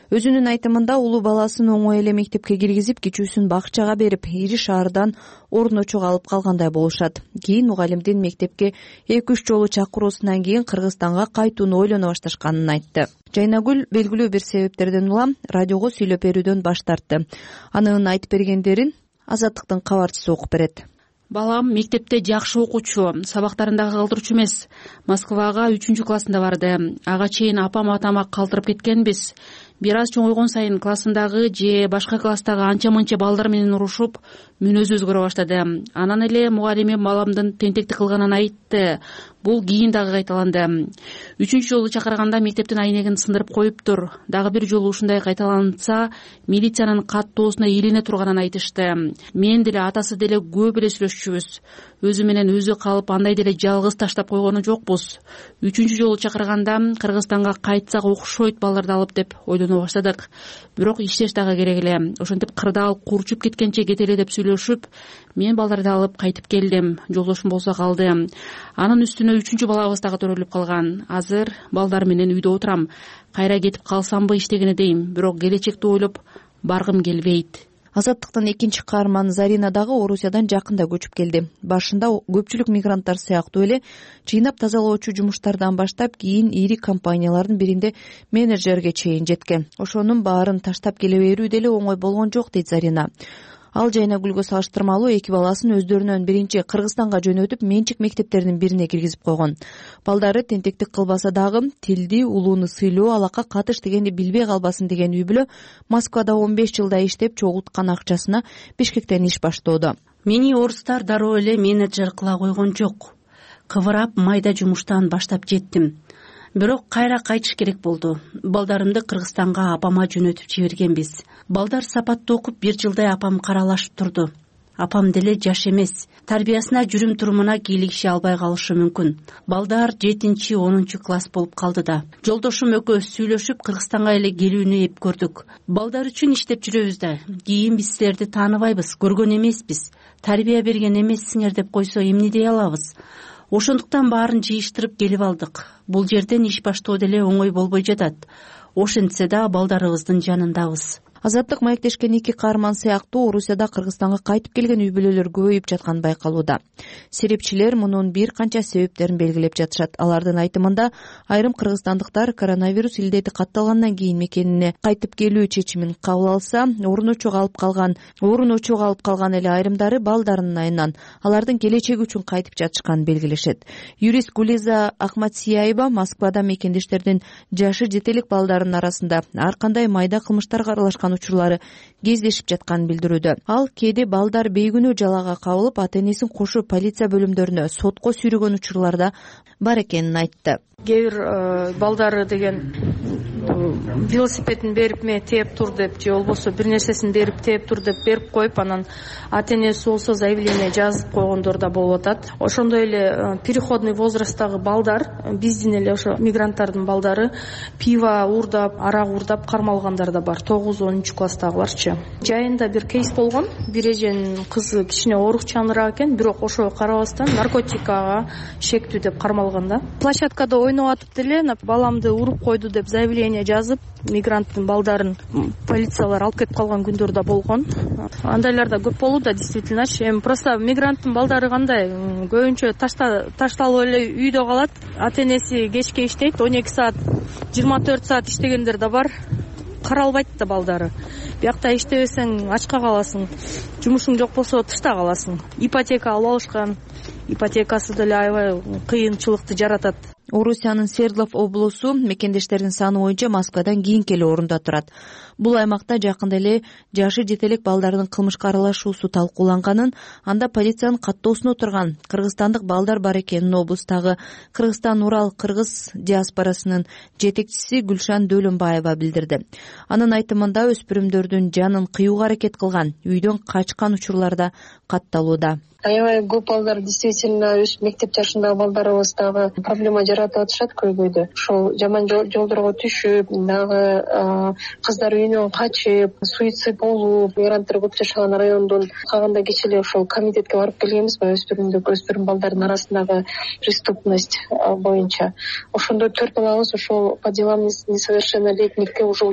Өзүнүн айтымында улуу баласын оңой эле мектепке киргизип, кичүүсүн бакчага берип, ири шаардан орун очук алып калгандай болушат. Кийин мугалимдин мектепке эки үч жолу чакыруусунан кийин Кыргызстанга кайтууну ойлоно башташканын айтты. Жайнагүл белгилүү бир себептерден улам радиого сүйлөп берүүдөн баш тартты. Анын айтып бергендерин Азаттыктын кабарчысы окуп берет. Балам мектепте жакшы окуучу, сабактарында калтыруучу эмес. Москвага үчүнчү классында барды. Ага чейин апам атама калтырып кеткенбиз. Бир аз чоңойгон сайын классындагы же башка класстагы анча-мынча балдар менен урушуп, мүнөзү өзгөрө баштады. Анан эле мугалимим баламдын тентектик кылганын айтты. Бул кийин дагы кайталанды. Үчүнчү жолу чакырганда мектептин айнегин сындырып коюптур. Дагы бир жолу ушундай кайталанса, милициянын каттоосуна илине турганын айтышты. Мен деле атасы деле көп эле сүйлөшчүбүз. Өзү менен өзү калып, андай деле жалгыз таштап койгону жокпуз. Үчүнчү жолу чакырганда Кыргызстанга кайтсак окшойт балдарды алып деп ойлоно баштадык. Бирок иштеш дагы керек эле. Ошентип кырдаал курчуп кеткенче кетели деп сүйлөшүп, мен балдарды алып кайтып келдим. Жолдошум болсо калды. Анын үстүнө үчүнчү балабыз дагы төрөлүп калган. Азыр балдар менен үйдө отурам. Кайра кетип калсамбы иштегени дейм, бирок келечекти ойлоп баргым келбейт. Азаттыктын экинчи каарманы Зарина дагы Орусиядан жакында көчүп келди. Башында көпчүлүк мигранттар сыяктуу эле жыйнап тазалоочу жумуштардан баштап, кийин ири компаниялардын биринде менеджерге чейин жеткен. Ошонун баарын таштап келе берүү деле оңой болгон жок, дейт Зарина. Ал Жайнагүлгө салыштырмалуу эки баласын өздөрүнөн биринчи Кыргызстанга жөнөтүп, менчик мектептеринин бирине киргизип койгон. Балдары тентектик кылбаса дагы тилди, улууну сыйлоо, алакка катыш дегенди билбей калбасын деген үй бүлө Москвада он беш жылдай иштеп чогулткан акчасына Бишкектен иш баштоодо. Мени орустар дароо эле менеджер кыла койгон жок. Кыбырап майда жумуштан баштап жеттим. Бирок кайра кайтыш керек болду. Балдарымды Кыргызстанга апама жөнөтүп жибергенбиз. Балдар сапаттуу окуп бир жылдай апам каралашып турду. Апам деле жаш эмес. Тарбиясына, жүрүм турумуна кийлигише албай калышы мүмкүн. Балдар жетинчи онунчу класс болуп калды да. Жолдошум экөөбүз сүйлөшүп Кыргызстанга эле келүүнү эп көрдүк. Балдар үчүн иштеп жүрөбүз да. Кийин биз силерди тааныбайбыз, көргөн эмеспиз. Тарбия берген эмессиңер деп койсо эмне дей алабыз? Ошондуктан баарын жыйыштырып келип алдык. Бул жерден иш баштоо деле оңой болбой жатат. Ошентсе да балдарыбыздын жанындабыз. Азаттык маектешкен эки каарман сыяктуу Орусияда Кыргызстанга кайтып келген үй бүлөлөр көбөйүп жатканы байкалууда. Серепчилер мунун бир канча себептерин белгилеп жатышат. Алардын айтымында айрым кыргызстандыктар коронавирус илдети катталгандан кийин мекенине кайтып келүү чечимин кабыл алса, орун очук алып калган, орун очук алып калган эле айрымдары балдарынын айынан алардын келечеги үчүн кайтып жатышканын белгилешет. Юрист Гулиза Ахматсияева Москвада мекендештердин жашы жетелик балдарынын арасында ар кандай майда кылмыштарга аралашкан учурлары кездешип жатканын билдирүүдө. Ал кээде балдар бейгүнөө жалага кабылып, ата энесин кошу полиция бөлүмдөрүнө сотко сүйрөгөн учурларда бар экенин айтты. Кээ бир балдары деген велосипедин берип ме тээп тур деп, же болбосо бир нерсесин берип тээп тур деп берип коюп, анан ата энеси болсо заявление жазып койгондор да болуп атат. Ошондой эле переходный возрасттагы балдар, биздин эле ошо мигранттардын балдары пиво уурдап, арак уурдап кармалгандар да бар. тогуз онунчу класстагыларчы. Жайында бир кейс болгон. Бир эженин кызы кичине оорукчаныраак экен, бирок ошого карабастан наркотикага шектүү деп кармалган да. Площадкада ойноп атып деле баламды уруп койду деп заявление жазып, мигранттын балдарын полициялар алып кетип калган күндөр да болгон. Андайлар да көп болууда, действительно. Эми просто мигранттын балдары кандай, көбүнчө ташталып эле үйдө калат. Ата энеси кечке иштейт, он эки саат, жыйырма төрт саат иштегендер да бар. Каралбайт да балдары. Биякта иштебесең ачка каласың. Жумушуң жок болсо тышта каласың. Ипотека алып алышкан. Ипотекасы деле аябай кыйынчылыкты жаратат. Орусиянын Свердлов облусу мекендештердин саны боюнча Москвадан кийинки эле орунда турат. Бул аймакта жакында эле жашы жетелек балдардын кылмышка аралашуусу талкууланганын, анда полициянын каттоосуна отурган кыргызстандык балдар бар экенин облустагы Кыргызстан Урал кыргыз диаспорасынын жетекчиси Гүлшан Дөлөнбаева билдирди. Анын айтымында өспүрүмдөрдүн жанын кыюуга аракет кылган, үйдөн качкан учурлар да катталууда. Аябай көп балдар действительно өз мектеп жашындагы балдарыбыз дагы проблема жаратып атышат көйгөйдө. Ошол жаман жолдорго түшүп, дагы кыздар үйүнөн качып, суицид болуп, мигранттар көп жашаган райондун калганда кечээ эле ошол комитетке барып келгенбиз ба, өспүрүмдүк өспүрүм балдардын арасындагы преступность боюнча. Ошондо төрт балабыз ошол по делам несовершеннолетнихке уже учетко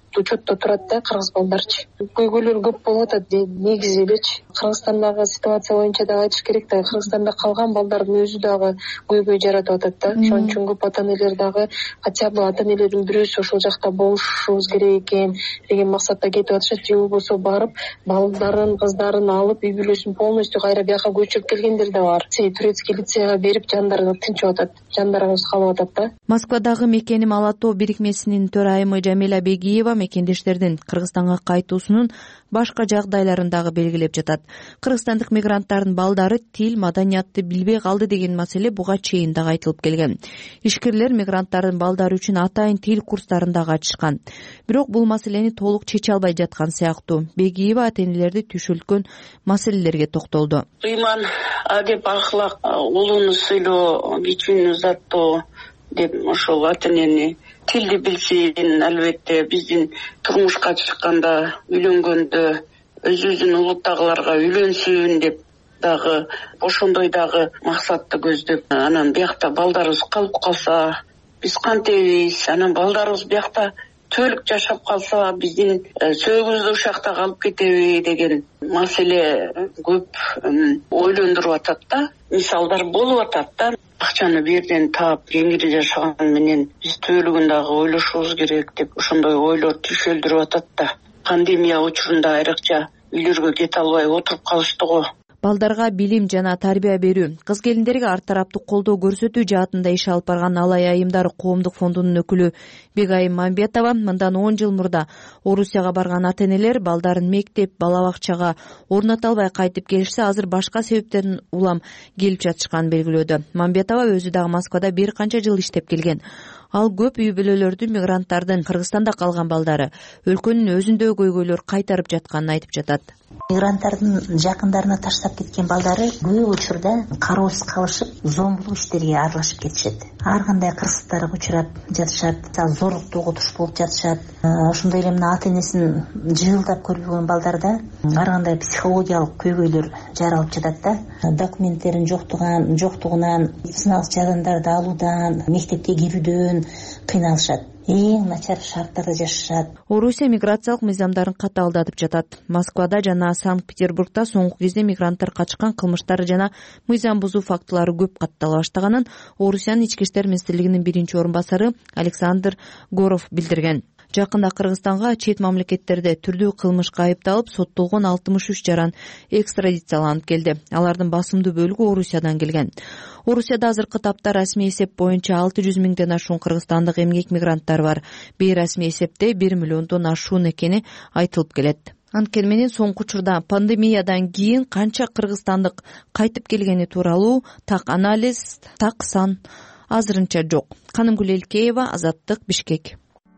учетто турат да кыргыз балдарчы. Көйгөйлөр көп болуп атат негизи элечи. Кыргызстандагы ситуация боюнча дагы айтыш керек да, Кыргызстанда калган балдардын өзү дагы көйгөй жаратып атат да. Ошон үчүн көп ата энелер дагы хотя бы ата энелердин бирөөсү ошол жакта болушубуз керек экен деген максатта кетип атышат, же болбосо барып балдарын, кыздарын алып үй бүлөсүн полностью кайра бияка көчүрүп келгендер да бар. Турецкий лицейга берип жандары тынчып атат, жандарыбыз калып атат да. Москвадагы мекеним Ала Тоо бирикмесинин төрайымы Жамиля Бегиева мекендештердин Кыргызстанга кайтуусунун башка жагдайларын дагы белгилеп жатат. Кыргызстандык мигранттардын балдары тил, маданиятты билбей калды деген маселе буга чейин дагы айтылып келген. Ишкерлер мигранттардын балдары үчүн атайын тил курстарын дагы ачышкан. Бирок бул маселени толук чече албай жаткан сыяктуу. Бегиева ата энелерди түшүлткөн маселелерге токтолду. Ыйман адеп ахлак, улууну сыйлоо, кичүүнү заттоо деп ошол ата энени тилди билсин, албетте биздин турмушка чыкканда, үйлөнгөндө өзүбүздүн улуттагыларга үйлөнсүн деп дагы ошондой дагы максатты көздөп, анан биякта балдарыбыз калып калса биз кантебиз, анан балдарыбыз биякта төлүк жашап калса биздин сөөгүбүздү ушакта калып кетеби деген маселе көп ойлондуруп атат да. Мисалдар болуп атат да. Акчаны бир жерден таап кеңири жашаган менен биз түбөлүгүн дагы ойлошубуз керек деп ошондой ойлор түшөлдүрүп атат да. Пандемия учурунда айрыкча үйлөргө кете албай отуруп калышты го. Балдарга билим жана тарбия берүү, кыз келиндерге ар тараптуу колдоо көрсөтүү жаатында иш алып барган Алай айымдары коомдук фондунун өкүлү Бегайым Мамбетова мындан он жыл мурда Орусияга барган ата энелер балдарын мектеп, бала бакчага орното албай кайтып келишсе, азыр башка себептерден улам келип жатышканын белгилөөдө. Мамбетова өзү дагы Москвада бир канча жыл иштеп келген. Ал көп үй бүлөлөрдүн мигранттардын Кыргызстанда калган балдары өлкөнүн өзүндөгү көйгөйлөр кайтарып жатканын айтып жатат. Мигранттардын жакындарына таштап кеткен балдары көп учурда кароосуз калышып, зомбулук иштерге аралашып кетишет. Ар кандай кырсыктарга учурап жатышат, зорлуктуу туш болуп жатышат. Ошондой эле мына ата энесин жылдап көрбөгөн балдарда ар кандай психологиялык көйгөйлөр жаралып жатат да. Документтерин жоктуган, жоктугунан, сыналгыч жарандарды алуудан, мектепке кирүүдөн кыйналышат. Эң начар шарттарда жашашат. Орусия миграциялык мыйзамдарын катаалдатып жатат. Москвада жана Санкт-Петербургда соңку кезде мигранттар качкан кылмыштар жана мыйзам бузуу фактылары көп каттала баштаганын Орусиянын ички иштер министрлигинин биринчи орун басары Александр Горов билдирген. Жакында Кыргызстанга чет мамлекеттерде түрдүү кылмышка айыпталып соттолгон алтымыш үч жаран экстрадицияланып келди. Алардын басымдуу бөлүгү Орусиядан келген. Орусияда азыркы тапта расмий эсеп боюнча алты жүз миңден ашуун кыргызстандык эмгек мигранттар бар. Бейрасмий эсепте бир миллиондон ашуун экени айтылып келет. Анткени менен соңку учурда пандемиядан кийин канча кыргызстандык кайтып келгени тууралуу так анализ, так сан азырынча жок. Канымгүл Элкеева, Азаттык, Бишкек.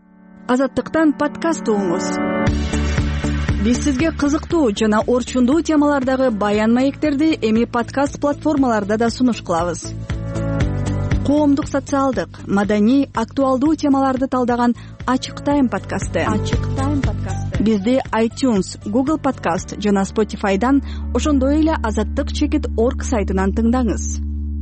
Азаттыктан подкаст угуңуз. Биз сизге кызыктуу жана орчундуу темалардагы баян маектерди эми подкаст платформаларда да сунуш кылабыз. Коомдук, социалдык, маданий, актуалдуу темаларды талдаган Ачык Тайм подкасты. Ачык Тайм подкасты. Бизди iTunes, Google Podcast жана Spotify'дан, ошондой эле азаттык чекит точка орг сайтынан тыңдаңыз.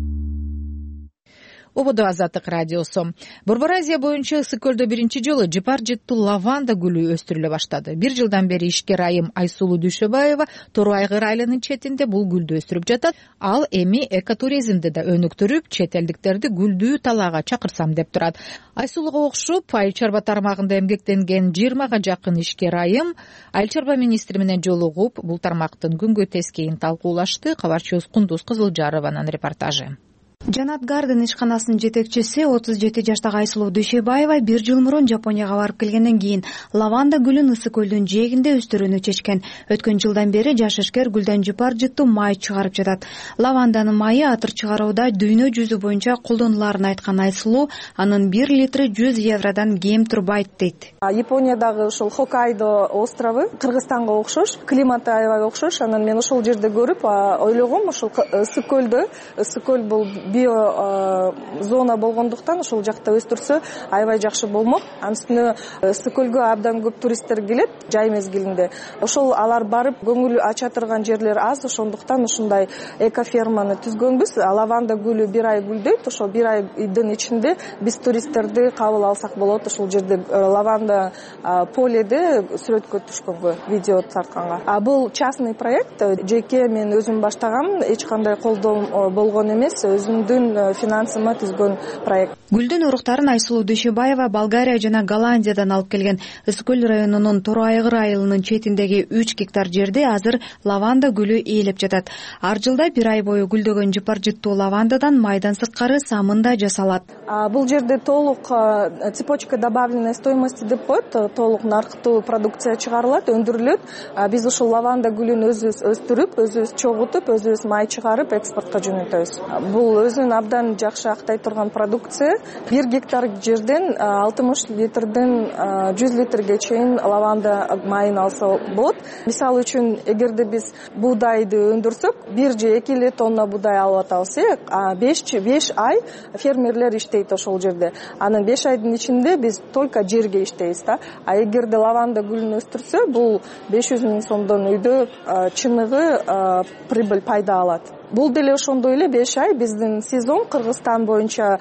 Ободо Азаттык радиосу. Борбор Азия боюнча ысык көлдө биринчи жолу жыпар жыттуу лаванда гүлү өстүрүлө баштады. Бир жылдан бери ишкер айым Айсулуу Дүйшөбаева Тору Айгыр айылынын четинде бул гүлдү өстүрүп жатат. Ал эми экотуризмди да өнүктүрүп, чет элдиктерди гүлдүү талаага чакырсам деп турат. Айсулууга окшоп, айыл чарба тармагында эмгектенген жыйырмага жакын ишкер айым айыл чарба министри менен жолугуп, бул тармактын күнгө тескейин талкуулашты. Кабарчыбыз Кундуз Кызылжарованын репортажы. Жанат Гарден ишканасынын жетекчиси отуз жети жаштагы Айсулуу Дүйшөбаева бир жыл мурун Жапонияга барып келгенден кийин лаванда гүлүн ысык көлдүн жээгинде өстүрүүнү чечкен. Өткөн жылдан бери жаш ишкер гүлдөн жыпар жыттуу май чыгарып жатат. Лаванданын майы атыр чыгарууда дүйнө жүзү боюнча колдонуларын айткан Айсулуу, анын бир литри жүз евродон кем турбайт дейт. Япониядагы ушул Хоккайдо острову Кыргызстанга окшош, климаты аябай окшош. Анан мен ошол жерде көрүп ойлогом, ушул ысык көлдө, ысык көл бул био зона болгондуктан ошол жакта өстүрсө аябай жакшы болмок. Анын үстүнө ысык көлгө абдан көп туристтер келет жай мезгилинде. Ошол алар барып көңүл ача турган жерлер аз, ошондуктан ушундай экоферманы түзгөнбүз. Лаванда гүлү бир ай гүлдөйт. Ошол бир айдын ичинде биз туристтерди кабыл алсак болот. Ошол жерде лаванда поледе сүрөткө түшкөнгө, видео тартканга. А бул частный проект, жеке мен өзүм баштагам, эч кандай колдоо болгон эмес, өзүмдүн финансыма түзгөн проект. Гүлдүн уруктарын Айсулуу Дөшөбаева Болгария жана Голландиядан алып келген. Ысык-көл районунун Тор Айгыр айылынын четиндеги үч гектар жерде азыр лаванда гүлү ээлеп жатат. Ар жылда бир ай бою гүлдөгөн жыпар жыттуу лавандадан майдан сырткары самын да жасалат. Бул жерде толук цепочка добавленной стоимости деп коет, толук наркытуу продукция чыгарылат, өндүрүлөт. Биз ушул лаванда гүлүн өзүбүз өстүрүп, өзүбүз чогултуп, өзүбүз май чыгарып экспортко жөнөтөбүз. Бул өзүн абдан жакшы актай турган продукция. Бир гектар жерден алтымыш литрден жүз литрге чейин лаванда майын алса болот. Мисалы үчүн, эгерде биз буудайды өндүрсөк, бир же эки эле тонна буудай алып атабыз, беш ай фермерлер иштейт ошол жерде. Анын беш айдын ичинде биз только жерге иштейбиз да. А эгерде лаванда гүлүн өстүрсө, бул беш жүз миң сомдон үйдө чыныгы прибыль пайда алат. Бул деле ошондой эле беш ай биздин сезон Кыргызстан боюнча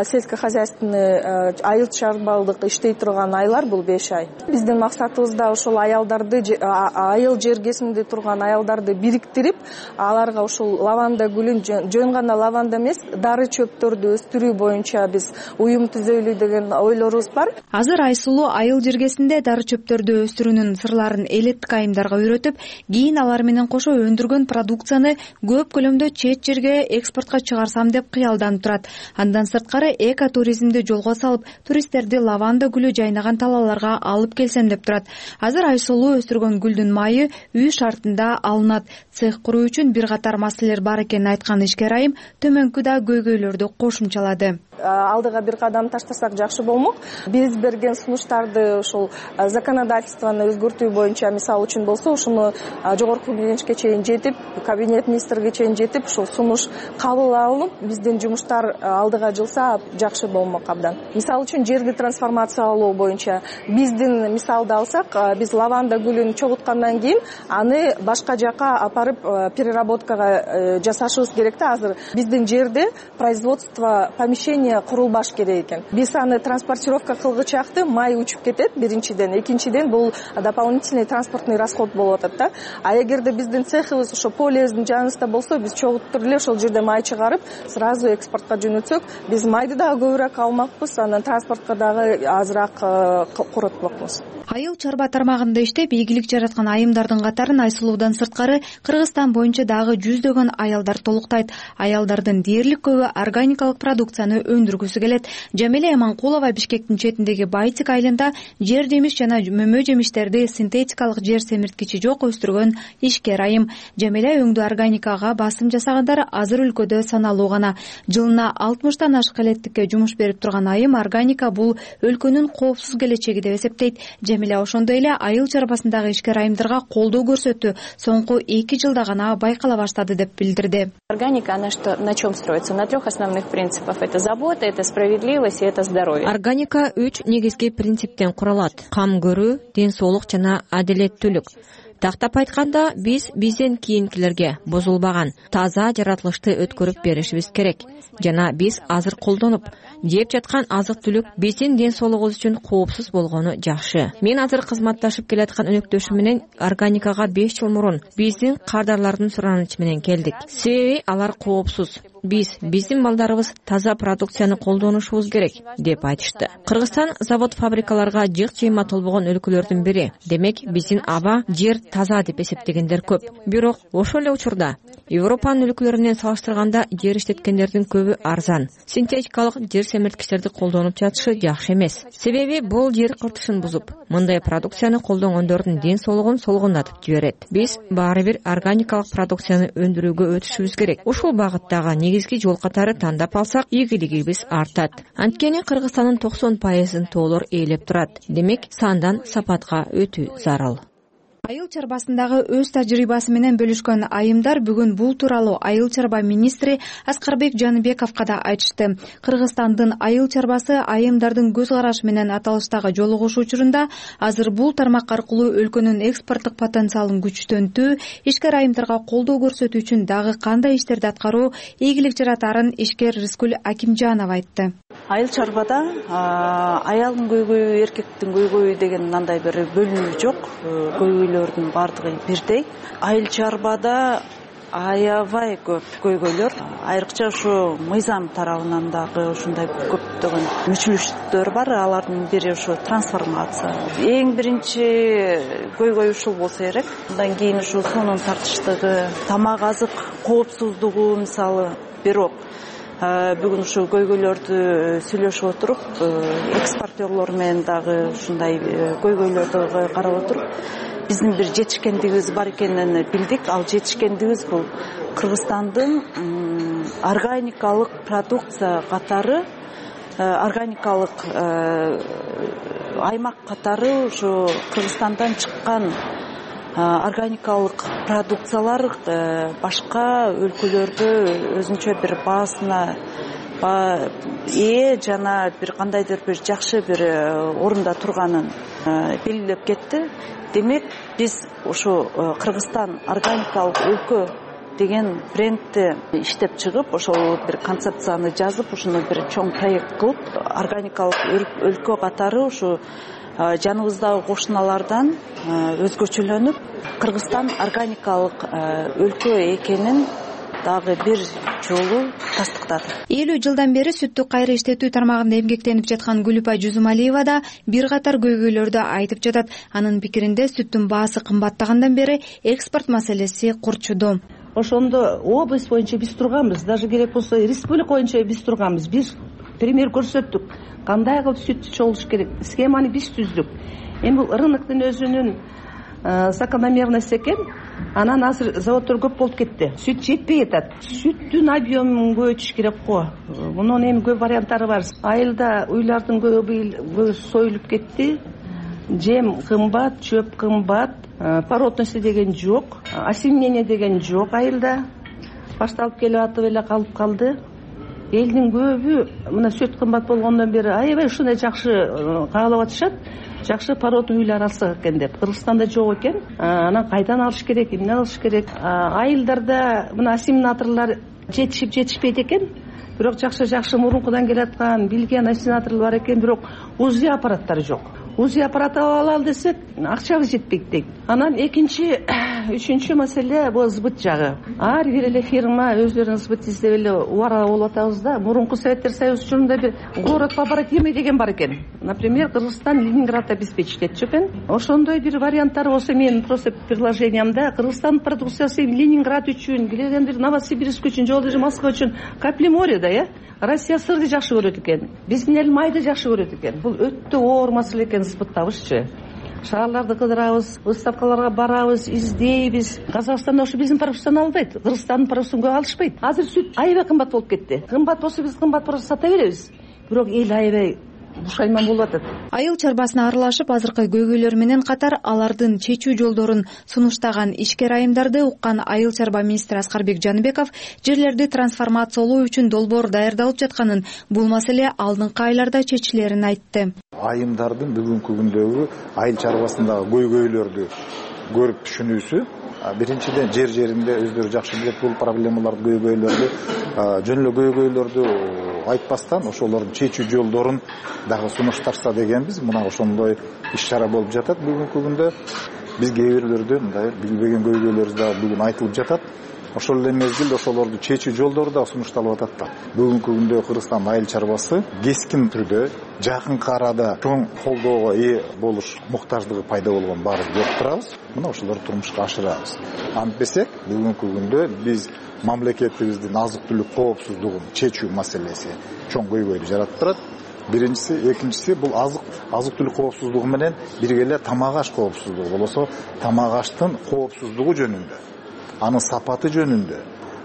сельскохозяйственный айыл чарбалдык иштей турган айлар бул беш ай. Биздин максатыбыз да ошол аялдарды, айыл жергесинде турган аялдарды бириктирип, аларга ошол лаванда гүлүн жөн гана лаванда эмес, дары чөптөрдү өстүрүү боюнча биз уюм түзөлү деген ойлорубуз бар. Азыр Айсулуу айыл жергесинде дары чөптөрдү өстүрүүнүн сырларын элеттик айымдарга үйрөтүп, кийин алар менен кошо өндүргөн продукцияны көп көлөмдө чет жерге экспортко чыгарсам деп кыялданып турат. Андан сырткары экотуризмди жолго салып, туристтерди лаванда гүлү жайнаган талааларга алып келсем деп турат. Азыр Айсулуу өстүргөн гүлдүн майы үй шартында алынат. Цех куруу үчүн бир катар маселелер бар экенин айткан ишкер айым төмөнкү да көйгөйлөрдү кошумчалады. Алдыга бир кадам таштасак жакшы болмок. Биз берген сунуштарды ошол законодательствону өзгөртүү боюнча, мисалы үчүн болсо, ушуну жогорку кеңешке чейин жетип, кабинет министрге чейин жетип, ушул сунуш кабыл алынып, биздин жумуштар алдыга жылса жакшы болмок абдан. Мисалы үчүн жерди трансформациялоо боюнча биздин мисалды алсак, биз лаванда гүлүн чогулткандан кийин аны башка жака апарып переработкага жасашыбыз керек да. Азыр биздин жерде производство помещения курулбаш керек экен. Биз аны транспортировка кылгычакты май учуп кетет биринчиден, экинчиден бул дополнительный транспортный расход болуп атат да. А эгерде биздин цехыбыз ошо полебиздин жаныбызда болсо, биз чогултуп эле ошол жерде май чыгарып, сразу экспортко жөнөтсөк, биз майды дагы көбүрөөк алмакпыз, анан транспортко дагы азыраак коротмокпуз. Айыл чарба тармагында иштеп, ийгилик жараткан айымдардын катарын Айсулуудан сырткары Кыргызстан боюнча дагы жүздөгөн аялдар толуктайт. Аялдардын дээрлик көбү органикалык продукцияны өндүргүсү келет. Жамиля Эманкулова Бишкектин четиндеги Байтик айылында жер жемиш жана мөмө жемиштерди синтетикалык жер семирткичи жок өстүргөн ишкер айым. Жамиля өңдүү органикага басым жасагандар азыр өлкөдө саналуу гана. Жылына алтымыштан ашык элеттикке жумуш берип турган айым органика бул өлкөнүн коопсуз келечеги деп эсептейт. Жамиля ошондой эле айыл чарбасындагы ишкер айымдарга колдоо көрсөтүү соңку эки жылда гана байкала баштады деп билдирди. Органика, она что, на чем строится? На трех основных принципах. Это забота, это справедливость и это здоровье. Органика үч негизги принциптен куралат: кам көрүү, ден соолук жана адилеттүүлүк. Тактап айтканда, биз бизден кийинкилерге бузулбаган таза жаратылышты өткөрүп беришибиз керек. Жана биз азыр колдонуп жеп жаткан азык-түлүк биздин ден соолугубуз үчүн коопсуз болгону жакшы. Мен азыр кызматташып келаткан өнөктөшүм менен органикага беш жыл мурун биздин кардарлардын суранычы менен келдик. Себеби алар коопсуз. Биз биздин балдарыбыз таза продукцияны колдонушубуз керек деп айтышты. Кыргызстан завод-фабрикаларга жык жыйма толбогон өлкөлөрдүн бири. Демек, биздин аба, жер таза деп эсептегендер көп. Бирок ошол эле учурда Европанын өлкөлөрүнөн салыштырганда жер иштеткендердин көбү арзан. Синтетикалык жер семирткичтерди колдонуп жатышы жакшы эмес. Себеби бул жер кыртышын бузуп, мындай продукцияны колдонгондордун ден соолугун солгундатып жиберет. Биз баары бир органикалык продукцияны өндүрүүгө өтүшүбүз керек. Ушул багыттагы негизги жол катары тандап алсак, ийгилигибиз артат. Анткени Кыргызстандын токсон пайызын тоолор ээлеп турат. Демек, сандан сапатка өтүү зарыл. айыл чарбасындагы өз тажрыйбасы менен бөлүшкөн айымдар бүгүн бул тууралуу айыл чарба министри Аскарбек Жаныбековго да айтышты. Кыргызстандын айыл чарбасы айымдардын көз карашы менен аталыштагы жолугушуу учурунда азыр бул тармак аркылуу өлкөнүн экспорттук потенциалын күчтөнтүү, ишкер айымдарга колдоо көрсөтүү үчүн дагы кандай иштерди аткаруу ийгилик жаратаарын ишкер Рыскүл Акимжанов айтты. Айыл чарбада аялдын көйгөйү, эркектин көйгөйү деген мындай бир бөлүнүү жок. Көйгөйлөрдүн бардыгы бирдей. Айыл чарбада аябай көп көйгөйлөр, айрыкча ушу мыйзам тарабынан дагы ушундай көптөгөн мүчүлүштөр бар. Алардын бири ушу трансформация. Эң биринчи көйгөй ушул болсо керек. Андан кийин ушу сонун тартыштыгы, тамак азык коопсуздугу мисалы. Бирок бүгүн ушу көйгөйлөрдү сүйлөшүп отуруп, экспортерлор менен дагы ушундай көйгөйлөрдү карап отуруп, биздин бир жетишкендигибиз бар экенин билдик. Ал жетишкендигибиз бул Кыргызстандын органикалык продукция катары, органикалык аймак катары ушу Кыргызстандан чыккан органикалык продукциялар башка өлкөлөрдө өзүнчө бир баасына ээ жана бир кандайдыр бир жакшы бир орунда турганын белгилеп кетти. Демек, биз ушу Кыргызстан органикалык өлкө деген брендти иштеп чыгып, ошол бир концепцияны жазып, ушуну бир чоң проект кылып, органикалык өлкө катары ушу жаныбыздагы кошуналардан өзгөчөлөнүп, Кыргызстан органикалык өлкө экенин дагы бир жолу тастыктады. элүү жылдан бери сүттү кайра иштетүү тармагында эмгектенип жаткан Гүлүпай Жузумалиева да бир катар көйгөйлөрдү айтып жатат. Анын пикиринде сүттүн баасы кымбаттагандан бери экспорт маселеси курчуду. Ошондо область боюнча биз турганбыз, даже керек болсо республика боюнча биз турганбыз. Биз пример көрсөттүк. Кандай кылып сүт чогулуш керек? Схеманы биз түздүк. Эми бул рыноктун өзүнүн закономерность экен. Анан азыр заводдор көп болуп кетти. Сүт жетпей атат. Сүттүн объемун көбөйтүш керек го. Мунун эми көп варианттары бар. Айылда уйлардын көбү союлуп кетти. Жем кымбат, чөп кымбат, породность деген жок, осеменение деген жок айылда. Башталып келип атып эле калып калды. Элдин көбү мына сүт кымбат болгондон бери аябай ушундай жакшы каалап атышат. Жакшы породный уйлар алсак экен деп. Кыргызстанда жок экен. Анан кайдан алыш керек, эмне алыш керек? Айылдарда мына ассимиляторлор жетишип жетишпейт экен. Бирок жакшы жакшы мурункудан келаткан билген ассимиляторлор бар экен, бирок УЗИ аппараттары жок. УЗИ аппараты алалы десек, акчабыз жетпейт дейт. Анан экинчи, үчүнчү маселе бул сбыт жагы. Ар бир эле фирма өздөрүнүн сбыт издеп эле убара болуп атабыз да. Мурунку Советтер Союзу учурунда бир город пооперативный деген бар экен. Например, Кыргызстан Ленинград обеспечить этчү экен. Ошондой бир варианттар болсо менин просто предложениямда Кыргызстан продукциясы Ленинград үчүн, билген бир Новосибирск үчүн, жолдо Москва үчүн капли море да, э? Россия сырды жакшы көрөт экен. Биздин эл майды жакшы көрөт экен. Бул өтө оор маселе экен сбыттабызчы. Шаарларды кыдырабыз, выставкаларга барабыз, издейбиз. Казакстанда ошо биздин продуктаны албайт, Кыргызстандын продуктасын көп алышпайт. Азыр сүт аябай кымбат болуп кетти. Кымбат болсо биз кымбат продукт сата беребиз. Бирок эл аябай бушайман болуп атат. Айыл чарбасына аралашып, азыркы көйгөйлөр менен катар алардын чечүү жолдорун сунуштаган ишкер айымдарды уккан айыл чарба министри Аскарбек Жаныбеков жерлерди трансформациялоо үчүн долбоор даярдалып жатканын, бул маселе алдыңкы айларда чечилерин айтты. Айымдардын бүгүнкү күндөгү айыл чарбасындагы көйгөйлөрдү көрүп түшүнүүсү, биринчиден жер жеринде өздөрү жакшы билет бул проблемаларды, көйгөйлөрдү, жөн эле көйгөйлөрдү айтпастан ошолордун чечүү жолдорун дагы сунуштарса дегенбиз. Мына ошондой иш-чара болуп жатат бүгүнкү күндө. Биз кээ бирлерде мындай билбеген көйгөйлөрүбүз дагы бүгүн айтылып жатат. Ошол эле мезгилде ошолорду чечүү жолдору да сунушталып атат да. Бүгүнкү күндө Кыргызстан айыл чарбасы кескин түрдө жакынкы арада чоң колдоого ээ болуш муктаждыгы пайда болгон баарын көрүп турабыз. Мына ошолорду турмушка ашырабыз. Антпесек, бүгүнкү күндө биз мамлекетибиздин азык түлүк коопсуздугун чечүү маселеси чоң көйгөйдү жаратып турат. Биринчиси, экинчиси бул азык азык түлүк коопсуздугу менен бирге эле тамак аш коопсуздугу болсо, тамак аштын коопсуздугу жөнүндө, анын сапаты жөнүндө,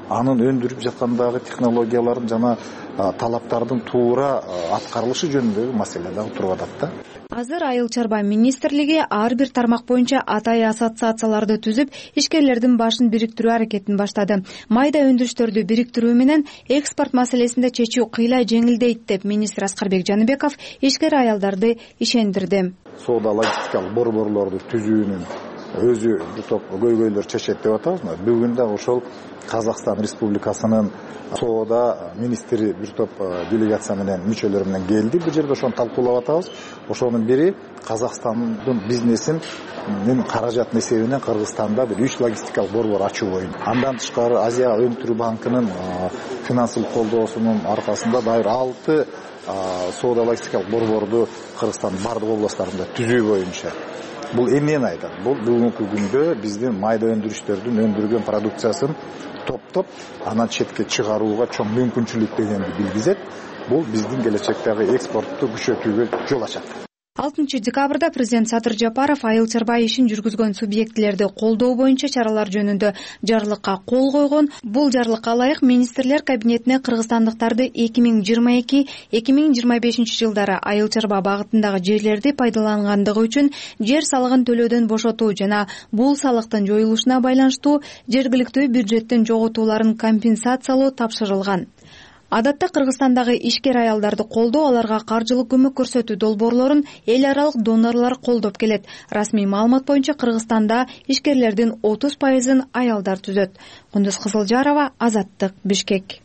анын өндүрүп жаткандагы технологиялардын жана талаптардын туура аткарылышы жөнүндөгү маселе дагы туруп атат да. Азыр Айыл чарба министрлиги ар бир тармак боюнча атай ассоциацияларды түзүп, ишкерлердин башын бириктирүү аракетин баштады. Майда өндүрүштөрдү бириктирүү менен экспорт маселесинде чечүү кыйла жеңилдейт деп министр Аскарбек Жаныбеков ишкер аялдарды ишендирди. Соода логистикалык борборлорду түзүүнүн өзү бир топ көйгөйлөр чечет деп атабыз. Бүгүн да ошол Казакстан Республикасынын соода министри бир топ делегация менен мүчөлөр менен келди. Бул жерде ошону талкуулап атабыз. Ошонун бири Казакстандын бизнесин каражатын эсебинен Кыргызстанда бир үч логистикалык борбор ачуу боюнча. Андан тышкары Азия өнүктүрүү банкынын финансылык колдоосунун аркасында дайыр алты соода логистикалык борборду Кыргызстандын бардык областтарында түзүү боюнча. Бул эмнени айтат? Бул бүгүнкү күндө биздин майда өндүрүштөрдүн өндүргөн продукциясын топтоп, анан четке чыгарууга чоң мүмкүнчүлүк дегенди билгизет. Бул биздин келечектеги экспортту күчөтүүгө жол ачат. алтынчы декабрда президент Садыр Жапаров айыл чарба ишин жүргүзгөн субъектилерди колдоо боюнча чаралар жөнүндө жарлыкка кол койгон. Бул жарлыкка ылайык министрлер кабинетине кыргызстандыктарды эки миң жыйырма эки эки миң жыйырма бешинчи жылдары айыл чарба багытындагы жерлерди пайдалангандыгы үчүн жер салыгын төлөөдөн бошотуу жана бул салыктын жоюлушуна байланыштуу жергиликтүү бюджеттин жоготууларын компенсациялоо тапшырылган. Адатта Кыргызстандагы ишкер аялдарды колдоо, аларга каржылык көмөк көрсөтүү долбоорлорун эл аралык донорлор колдоп келет. Расмий маалымат боюнча Кыргызстанда ишкерлердин отуз пайызын аялдар түзөт. Кундуз Кызылжарова, Азаттык, Бишкек.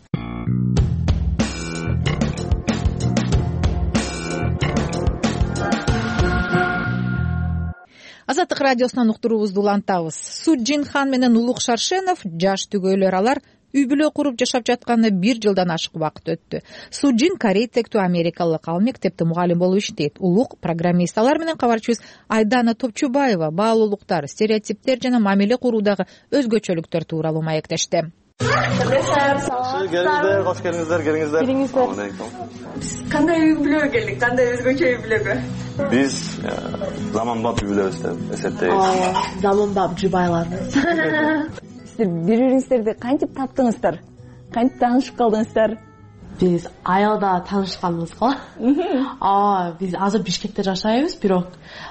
Азаттык радиосунан уктуруубузду улантабыз. Суджин хан менен Улук Шаршенов жаш түгөйлөр, алар үй бүлө куруп жашап жатканы бир жылдан ашык убакыт өттү. Суджин Корей тектүү америкалык, ал мектепте мугалим болуп иштейт. Улук программист. Алар менен кабарчыбыз Айдана Топчубаева баалуулуктар, стереотиптер жана мамиле куруудагы өзгөчөлүктөр тууралуу маектешти. Келиңиздер, кош келиңиздер, келиңиздер. Келиңиздер. Кандай үй бүлөгө келдик? Кандай өзгөчө үй бүлөгө? Биз заманбап үй бүлөбүз деп эсептейбиз. Заманбап жубайларбыз. Сиздер бири-бириңиздерди кантип таптыңыздар? Кантип таанышып калдыңыздар? Биз айылда таанышканбыз го. А, биз азыр Бишкекте жашайбыз, бирок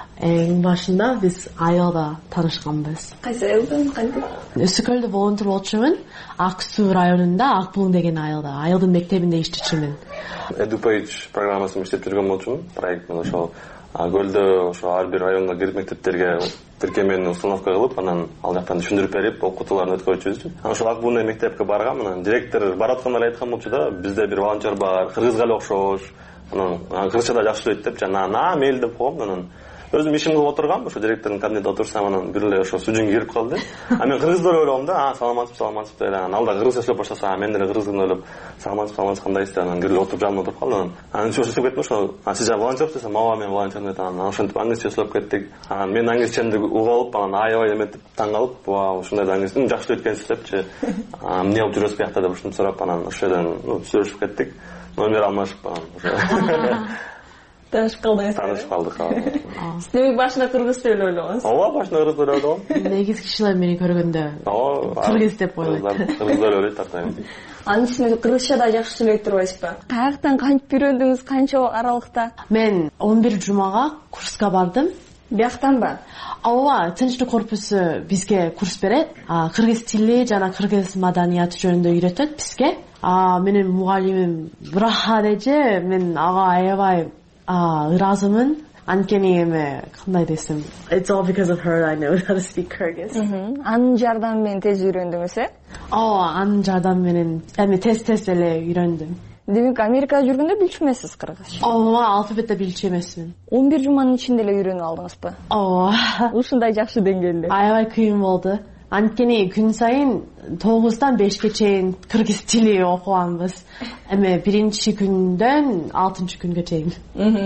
эң башында биз айылда таанышканбыз. Кайсы айылдан, кантип? Өсү көлдө волонтер болчумун. Ак Суу районунда Ак Булуң деген айылда, айылдын мектебинде иштечимин. EduPage программасын иштеп жүргөн болчумун, проект менен ошол көлдө ошо ар бир районго кирип мектептерге тиркемени установка кылып, анан ал жактан түшүндүрүп берип, окутууларын өткөрчүбүз. Анан ошол Ак Булуң мектепке баргам, анан директор баратканда эле айткан болчу да, бизде бир волонтер бар, кыргызга эле окшош. Анан кыргызча да жакшы сүйлөйт деп, жана на мейли деп койгом. Анан өзүм ишим кылып отургам, ошо директордун кабинетине отурсам, анан бир эле ошо Суджинге кирип калды. А мен кыргыз деп ойлогом да, а саламатсыз, саламатсыз деп. Анан ал да кыргызча сүйлөп баштаса, мен деле кыргыз деп ойлоп, саламатсыз, саламатсыз, кандайсыз деп, анан кирип отуруп жанына отуруп калдым. Анан ошо сүйлөп кеттим, ошо, а сиз волонтерсиз десем, ооба мен волонтермин деп. Анан ошентип англисче сүйлөп кеттик. Анан мен англисчемди угуп алып, анан аябай эметип таң калып, вау, ушундай да англисче жакшы сүйлөйт экенсиз депчи. Эмне болуп жүрөсүз биякта деп ушинтип сурап, анан ошол жерден сүйлөшүп кеттик. Номер алмашып анан ошо. Таанышып калдыңыз. Таанышып калдык. Сиз деби башында кыргыз деп ойлогонсуз? Ооба, башында кыргыз деп ойлогом. Негиз кишилер мени көргөндө кыргыз деп ойлойт. Кыргыз деп ойлойт тартайм. Анын ичинде кыргызча да жакшы сүйлөй турбайсызбы? Каяктан кантип үйрөндүңүз, канча аралыкта? Мен он бир жумага курска бардым. Бияктанбы? Ооба, тынчтык корпусу бизге курс берет. Кыргыз тили жана кыргыз маданияты жөнүндө үйрөтөт бизге. А менин мугалимим Рахадеже, мен ага аябай ыраазымын. Анткени эме кандай десем, it's all because of her I know how to speak Kyrgyz. Анын жардамы менен тез үйрөндүңүз, э? Ооба, анын жардамы менен эми тез-тез эле үйрөндүм. Демек, Америкада жүргөндө билчү эмессиз кыргызча? Ооба, алфавитти билчү эмесмин. он бир жуманын ичинде эле үйрөнүп алдыңызбы? Ооба. Ушундай жакшы деңгээлде. Аябай кыйын болду. Анткени күн сайын тогуздан бешке чейин кыргыз тили окуганбыз. Эми биринчи күндөн алтынчы күнгө чейин.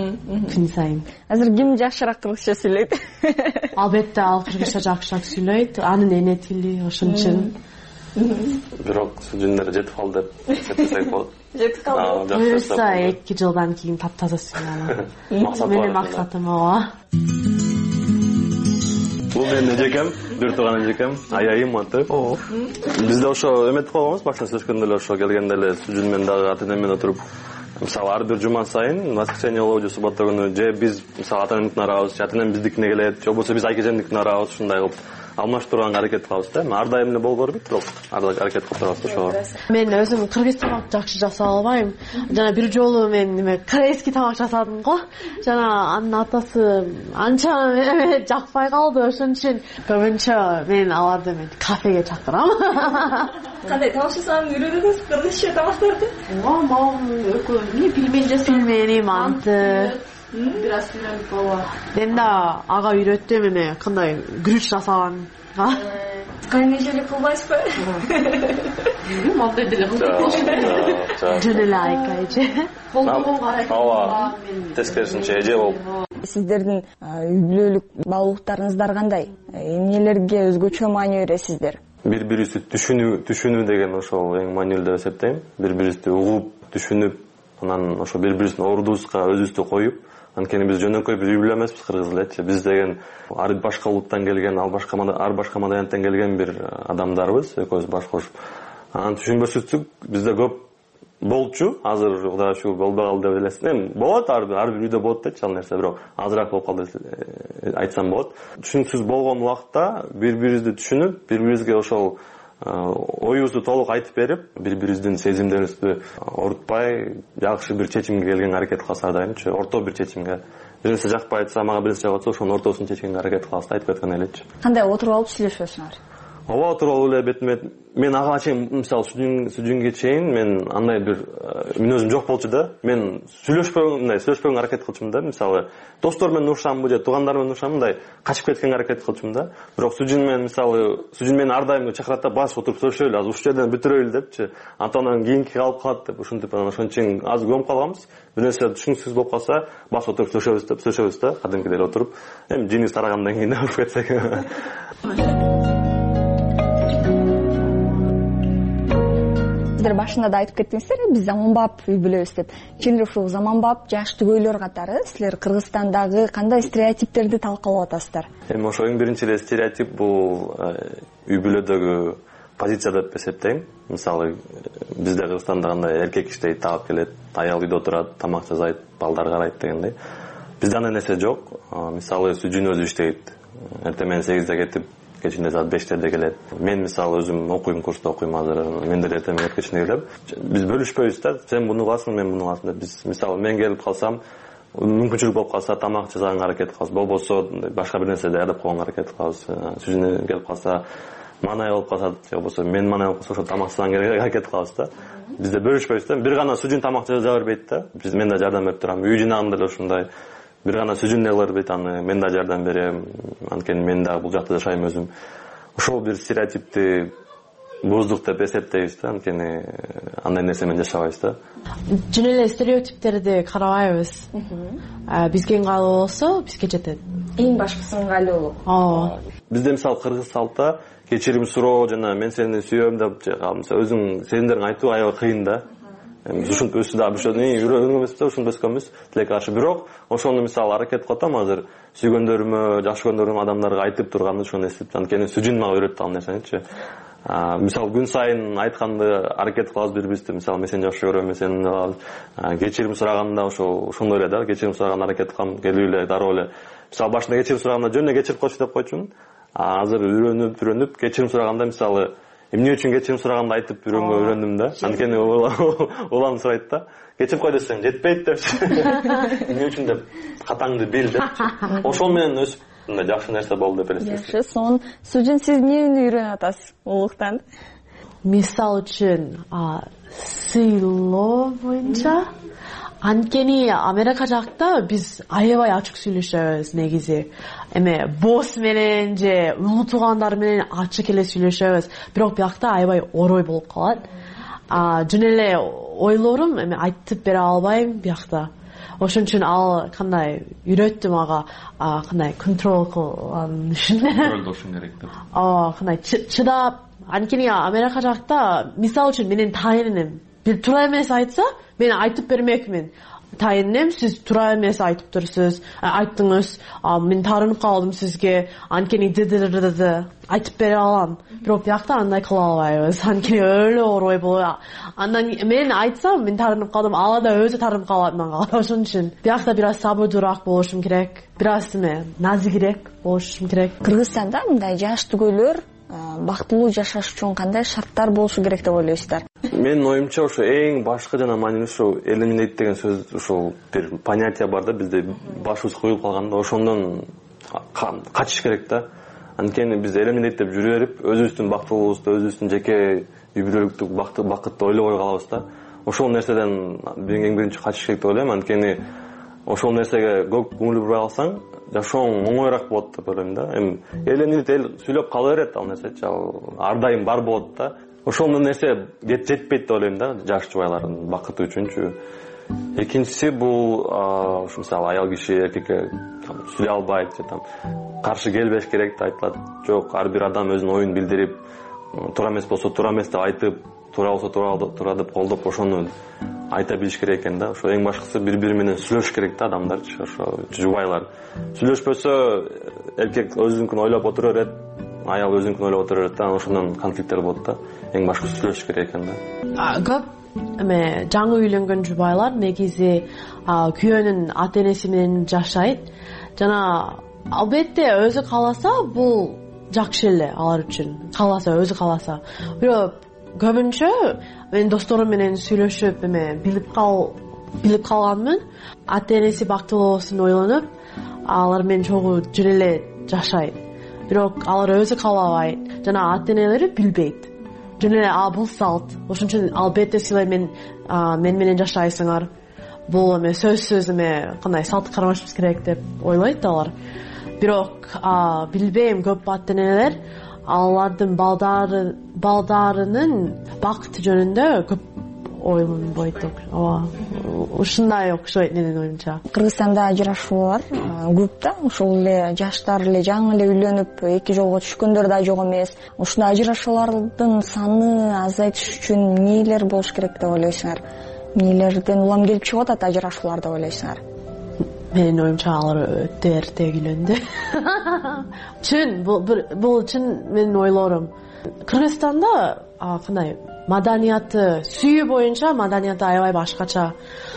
Күн сайын. Азыр ким жакшыраак кыргызча сүйлөйт? Албетте ал кыргызча жакшыраак сүйлөйт. Анын эне тили ошон үчүн. Бирок Суджиндер жетип калды деп эсептесек болот. Жетип калды. Буюрса эки жылдан кийин таптаза сүйлөй алам. Менин максатым ооба. бул менин эжекем, бир тууган эжекем, аябайым аты. Бизде ошо эметип койгонбуз, башында сөзгөндө эле ошо келгенде эле Сүжүн менен дагы ата энем менен отуруп, мисалы ар бир жума сайын воскресенье болобу же суббота күнү же биз мисалы ата энемдикине барабыз, же ата энем биздикине келет, же болбосо биз айкежемдикине барабыз, ушундай кылып алмаштырганга аракет кылабыз да. Ар дайым эле боло бербейт, бирок ар дайым аракет кылып турабыз ошого. Мен өзүм кыргыз тамак жакшы жасай албайм. Жана бир жолу мен неме корейский тамак жасадым го. Жана анын атасы анча эме жакпай калды, ошон үчүн көбүнчө мен аларды мен кафеге чакырам. Кандай тамак жасаганын үйрөнүңүз, кыргызча тамактарды? Ооба, мам экөө эмне пельмень жасайм, пельмени, манты. Бираз үйрөнүп боло. Мен да ага үйрөттүм эме кандай грюч жасаганга. Кайнежелик кылбайсызбы? Мындай деле кылып. Жөн эле айкайчы. Ооба. Тескерисинче эже болуп. Сиздердин үй бүлөлүк баалуулуктарыңыздар кандай? Эмнелерге өзгөчө маани бересиздер? Бири-бирибизди түшүнүү, түшүнүү деген ошол эң маанилүү деп эсептейм. Бири-бирибизди угуп, түшүнүп, анан ошо бири-бирибиздин ордубузга өзүбүздү коюп, анткени биз жөнөкөй бир үй бүлө эмеспиз кыргыз элечи. Биз деген ар башка улуттан келген, ал башка ар башка маданияттан келген бир адамдарбыз, экөөбүз баш кошуп. Анан түшүнбөсүздүк бизде көп болчу. Азыр Кудайга шүгүр болбой калды деп элесин. Эми болот, ар бир ар бир үйдө болот дейт ал нерсе, бирок азыраак болуп калды деп айтсам болот. Түшүнүксүз болгон убакта бири-бирибизди түшүнүп, бири-бирибизге ошол оюбузду толук айтып берип, бири-бирибиздин сезимдерибизди орутпай, жакшы бир чечимге келгенге аракет кылабыз ар дайымчы. Орто бир чечимге. Бир нерсе жакпай атса, мага бир нерсе жагып атса, ошонун ортосун чечкенге аракет кылабыз, айтып кеткен элечи. Кандай отуруп алып сүйлөшөсүңөр? Ооба, отуруп алып эле бетме мен ага чейин мисалы Сүжүнгө чейин мен андай бир мүнөзүм жок болчу да. Мен сүйлөшпөй, мындай сүйлөшпөгөнгө аракет кылчумун да. Мисалы достор менен урушамбы же туугандар менен урушамбы, мындай качып кеткенге аракет кылчумун да. Бирок Сүжүн менен мисалы Сүжүн мени ар дайым чакырат да, баш отуруп сүйлөшөлү, азыр ушул жерден бүтүрөлү депчи. Антон кийинки калып калат деп ушинтип анан ошон үчүн азыр көмүп калганбыз. Бир нерсе түшүнүксүз болуп калса, баш отуруп сүйлөшөбүз деп сүйлөшөбүз да, кадимкидей отуруп. Эми жинибиз тарагандан кийин уруп кетсек. Сиздер башында да айтып кеттиңиздер, биз заманбап үй бүлөбүз деп. Чынында ушул заманбап жаш түгөйлөр катары силер Кыргызстандагы кандай стереотиптерди талкалап атасыздар? Эми ошо эң биринчи эле стереотип бул үй бүлөдөгү позиция деп эсептейм. Мисалы бизде Кыргызстанда кандай эркек иштейт, таап келет, аял үйдө отурат, тамак жасайт, балдар карайт дегендей. Бизде андай нерсе жок. Мисалы Сүжүн өзү иштейт. Эртең менен сегизде кетип, кечинде саат бештеде келет. Мен мисалы өзүм окуйм, курста окуйм азыр. Мен деле эртең менен кечинде келем. Биз бөлүшпөйбүз да. Сен муну кыласың, мен муну кыласың деп. Биз мисалы мен келип калсам, мүмкүнчүлүк болуп калса тамак жасаганга аракет кылабыз. Болбосо башка бир нерсе даярдап койгонго аракет кылабыз. Сүжүн келип калса, манай болуп калса, же болбосо мен манай болуп калса, ошо тамак жасаганга аракет кылабыз да. Бизде бөлүшпөйбүз да. Бир гана Сүжүн тамак жаса бербейт да. Биз мен да жардам берип турам. Үй жыйнаганда эле ушундай. Бир гана Сүжүн эле бербейт аны. Мен да жардам берем. Анткени мен да бул жакта жашайм өзүм. Ошол бир стереотипти боздук деп эсептейбиз да, анткени андай нерсе менен жашабайбыз да. Жөн эле стереотиптерди карабайбыз. Бизге ыңгайлуу болсо, бизге жетет. Эң башкысы ыңгайлуулук. Ооба. Бизде мисалы кыргыз салтта кечирим суроо жана мен сени сүйөм деп мисалы өзүң сезимдериңди айтуу аябай кыйын да. Ушинтип өсүп дагы бишөдөн үйрөнгөнбүз эмес да, ушинтип өскөнбүз. Тилекке каршы бирок ошону мисалы аракет кылып атам азыр сүйгөндөрүмө, жакшы көргөндөрүмө адамдарга айтып турганды ошону эстеп, анткени Сүжүн мага үйрөттү ал нерсеничи. Мисалы күн сайын айтканды аракет кылабыз бири-бирибизди. Мисалы мен сени жакшы көрөм, мен сени кечирим сураганда ошо ошондой эле да, кечирим сураганда аракет кылам, келип эле дароо эле. Мисалы башында кечирим сураганда жөн эле кечирип койчу деп койчумун. Азыр үйрөнүп, үйрөнүп кечирим сураганда мисалы эмне үчүн кечирим сураганда айтып үйрөнгө үйрөндүм да. Анткени улам сурайт да. Кечирип кой десең жетпейт депчи. Эмне үчүн деп катаңды бил депчи. Ошол менен өсүп мындай жакшы нерсе болду деп элестейм. Жакшы, сон Сүжүн сиз эмнени үйрөнүп атасыз улуктан? Мисал үчүн, сыйлоо боюнча. Анткени Америка жакта биз аябай ачык сүйлөшөбүз негизи. Эме босс менен же улуу туугандар менен ачык эле сүйлөшөбүз. Бирок биякта аябай орой болуп калат. Жөн эле ойлорум эме айтып бере албайм биякта. Ошон үчүн ал кандай үйрөттү мага, кандай контрол кылган үчүн. Контролдошуң керек деп. Ооба, кандай чыдап. Анткени Америка жакта мисал үчүн менин тайыным бир туура эмес айтса, мен айтып бермекмин. тайынем сиз туура эмес айтыптырсыз, айттыңыз, мен таарынып калдым сизге, анткени дддд айтып бере алам. Бирок биякта андай кыла албайбыз. Анткени өлө оор ой болот. Андан мен айтсам, мен таарынып калдым, ала да өзү таарынып калат мага. Ошон үчүн биякта бир аз сабырдуураак болушум керек. Бир аз эме назигирээк болушум керек. Кыргызстанда мындай жаш түгөйлөр бактылуу жашаш үчүн кандай шарттар болушу керек деп ойлойсуздар? Менин оюмча ошо эң башкы жана маанилүүсү элиминейт деген сөз, ушул бир понятие бар да, бизде башыбыз коюлуп калган да, ошондон качыш керек да. Анткени биз элиминейт деп жүрө берип, өзүбүздүн бактылуулугубузду, өзүбүздүн жеке үй бүлөлүктүк бакытты ойлобой калабыз да. Ошол нерседен эң биринчи качыш керек деп ойлойм. Анткени ошол нерсеге көп көңүл бурбай калсаң, жашооң оңоюраак болот деп ойлойм да. Эми элиминейт эл сүйлөп кала берет, ал нерсечи ал ар дайым бар болот да. Ошол нерсе жетпейт деп ойлойм да, жаш жубайлардын бакыты үчүнчү. Экинчиси бул ушу мисалы аял киши эркекке сүйлөй албайт же там каршы келбеш керек деп айтылат. Жок, ар бир адам өзүнүн оюн билдирип, туура эмес болсо туура эмес деп айтып, туура болсо туура деп колдоп, ошону айта билиш керек экен да. Ошо эң башкысы бири-бири менен сүйлөшүш керек да адамдарчы, ошо жубайлар. Сүйлөшпөсө эркек өзүнүкүн ойлоп отура берет, аял өзүнүкүн ойлоп отура берет да, ошондон конфликттер болот да. Эң башкысы сүйлөшүш керек экен да. Көп эме жаңы үйлөнгөн жубайлар негизи күйөөнүн ата энеси менен жашайт. Жана албетте өзү кааласа бул жакшы эле алар үчүн. Кааласа, өзү кааласа. Бирок көбүнчө мен досторум менен сүйлөшүп эме билип кал билип калганмын. Ата энеси бактылуу болсун ойлонуп, алар менен чогуу жүрө эле жашайт. Бирок алар өзү каалабайт жана ата энелери билбейт. Жөн эле а бул салт. Ошон үчүн албетте силер мен мен менен жашайсыңар. Бул эме сөзсүз эме кандай салт кармашыбыз керек деп ойлойт алар. Бирок билбейм, көп ата энелер алардын балдары балдарынын бакыты жөнүндө көп ойлонбойт. Ооба, ушундай окшойт менин оюмча. Кыргызстанда ажырашуулар көп да, ошол эле жаштар эле жаңы эле үйлөнүп эки жолго түшкөндөр да жок эмес. Ушундай ажырашуулардын саны азайтыш үчүн эмнелер болуш керек деп ойлойсуңар? Эмнелерден улам келип чыгып атат ажырашуулар деп ойлойсуңар? Менин оюмча алар өтө эрте үйлөндү. Чын, бул чын менин ойлорум. Кыргызстанда кандай маданияты, сүйүү боюнча маданияты аябай башкача.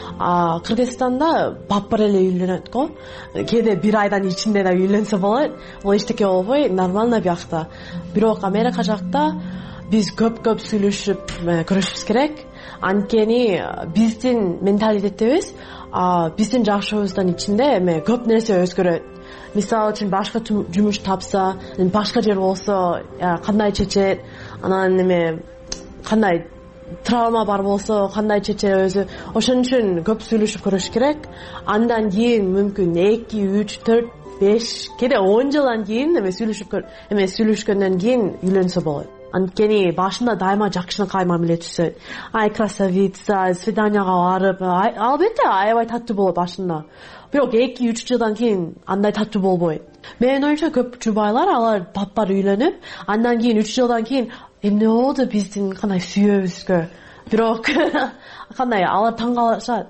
Кыргызстанда баппар эле үйлөнөт го. Кээде бир айдан ичинде да үйлөнсө болот. Бул эчтеке болбой, нормально биякта. Бирок Америка жакта биз көп-көп сүйлөшүп көрүшүбүз керек. Анткени биздин менталитетибиз биздин жашообуздун ичинде эме көп нерсе өзгөрөт. Мисалы үчүн башка жумуш тапса, башка жер болсо кандай чечет, анан эме кандай травма бар болсо кандай чечет өзү. Ошон үчүн көп сүйлөшүп көрүш керек. Андан кийин мүмкүн эки, үч, төрт, беш, кээде он жылдан кийин эме сүйлөшүп эме сүйлөшкөндөн кийин үйлөнсө болот. Анткени башында дайыма жакшынакай мамиле түшөт. Ай красавица, свиданияга барып, албетте аябай таттуу болот башында. Бирок эки, үч жылдан кийин андай таттуу болбойт. Менин оюмча көп жубайлар алар паппар үйлөнүп, андан кийин үч жылдан кийин эмне болду биздин кандай сүйүүбүзгө. Бирок кандай алар таң калышат.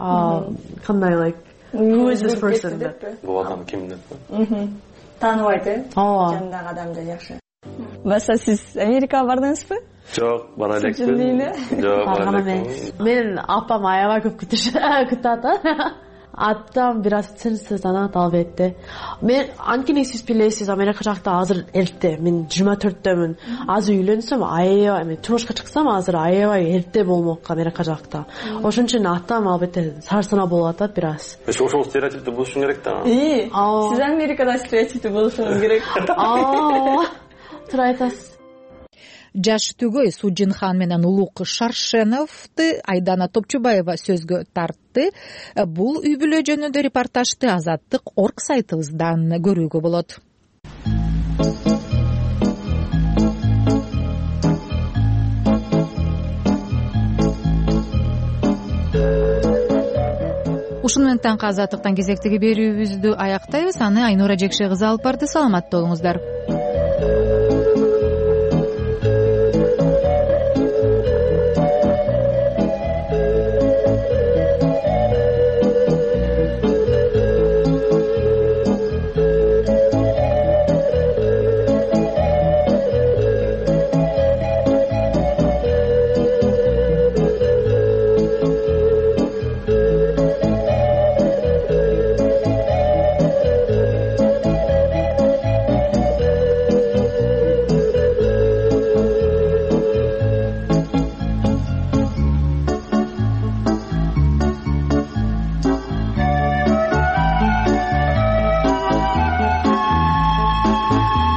Кандай like who is this person? Бул адам ким деп. Тааныбайт э? Ооба. Жандагы адамды жакшы. Баса сиз Америкага бардыңызбы? Жок, бара элекпин. Жок, бара элекпин. Менин апам аябай көп күтүп атат. Атам бир аз сынсызданат албетте. Мен анткени сиз билесиз, Америка жакта азыр эрте. Мен жыйырма төрттөмүн. Азыр үйлөнсөм, аябай, мен турмушка чыксам азыр аябай эрте болмок Америка жакта. Ошон үчүн атам албетте сарсана болуп атат бир аз. Ошол стереотипти бузушуң керек да. И, сиз Америкада стереотипти бузушуңуз керек. Аа. Туура айтасыз. Жаш түгөй Сужинхан менен Улук Шаршеновду Айдана Топчубаева сөзгө тартты. Бул үй бүлө жөнүндө репортажды Азаттык орг сайтыбыздан көрүүгө болот. Ушуну менен таңкы Азаттыктан кезектеги берүүбүздү аяктайбыз. Аны Айнура Жекше кызы алып барды. Саламатта болуңуздар. болот.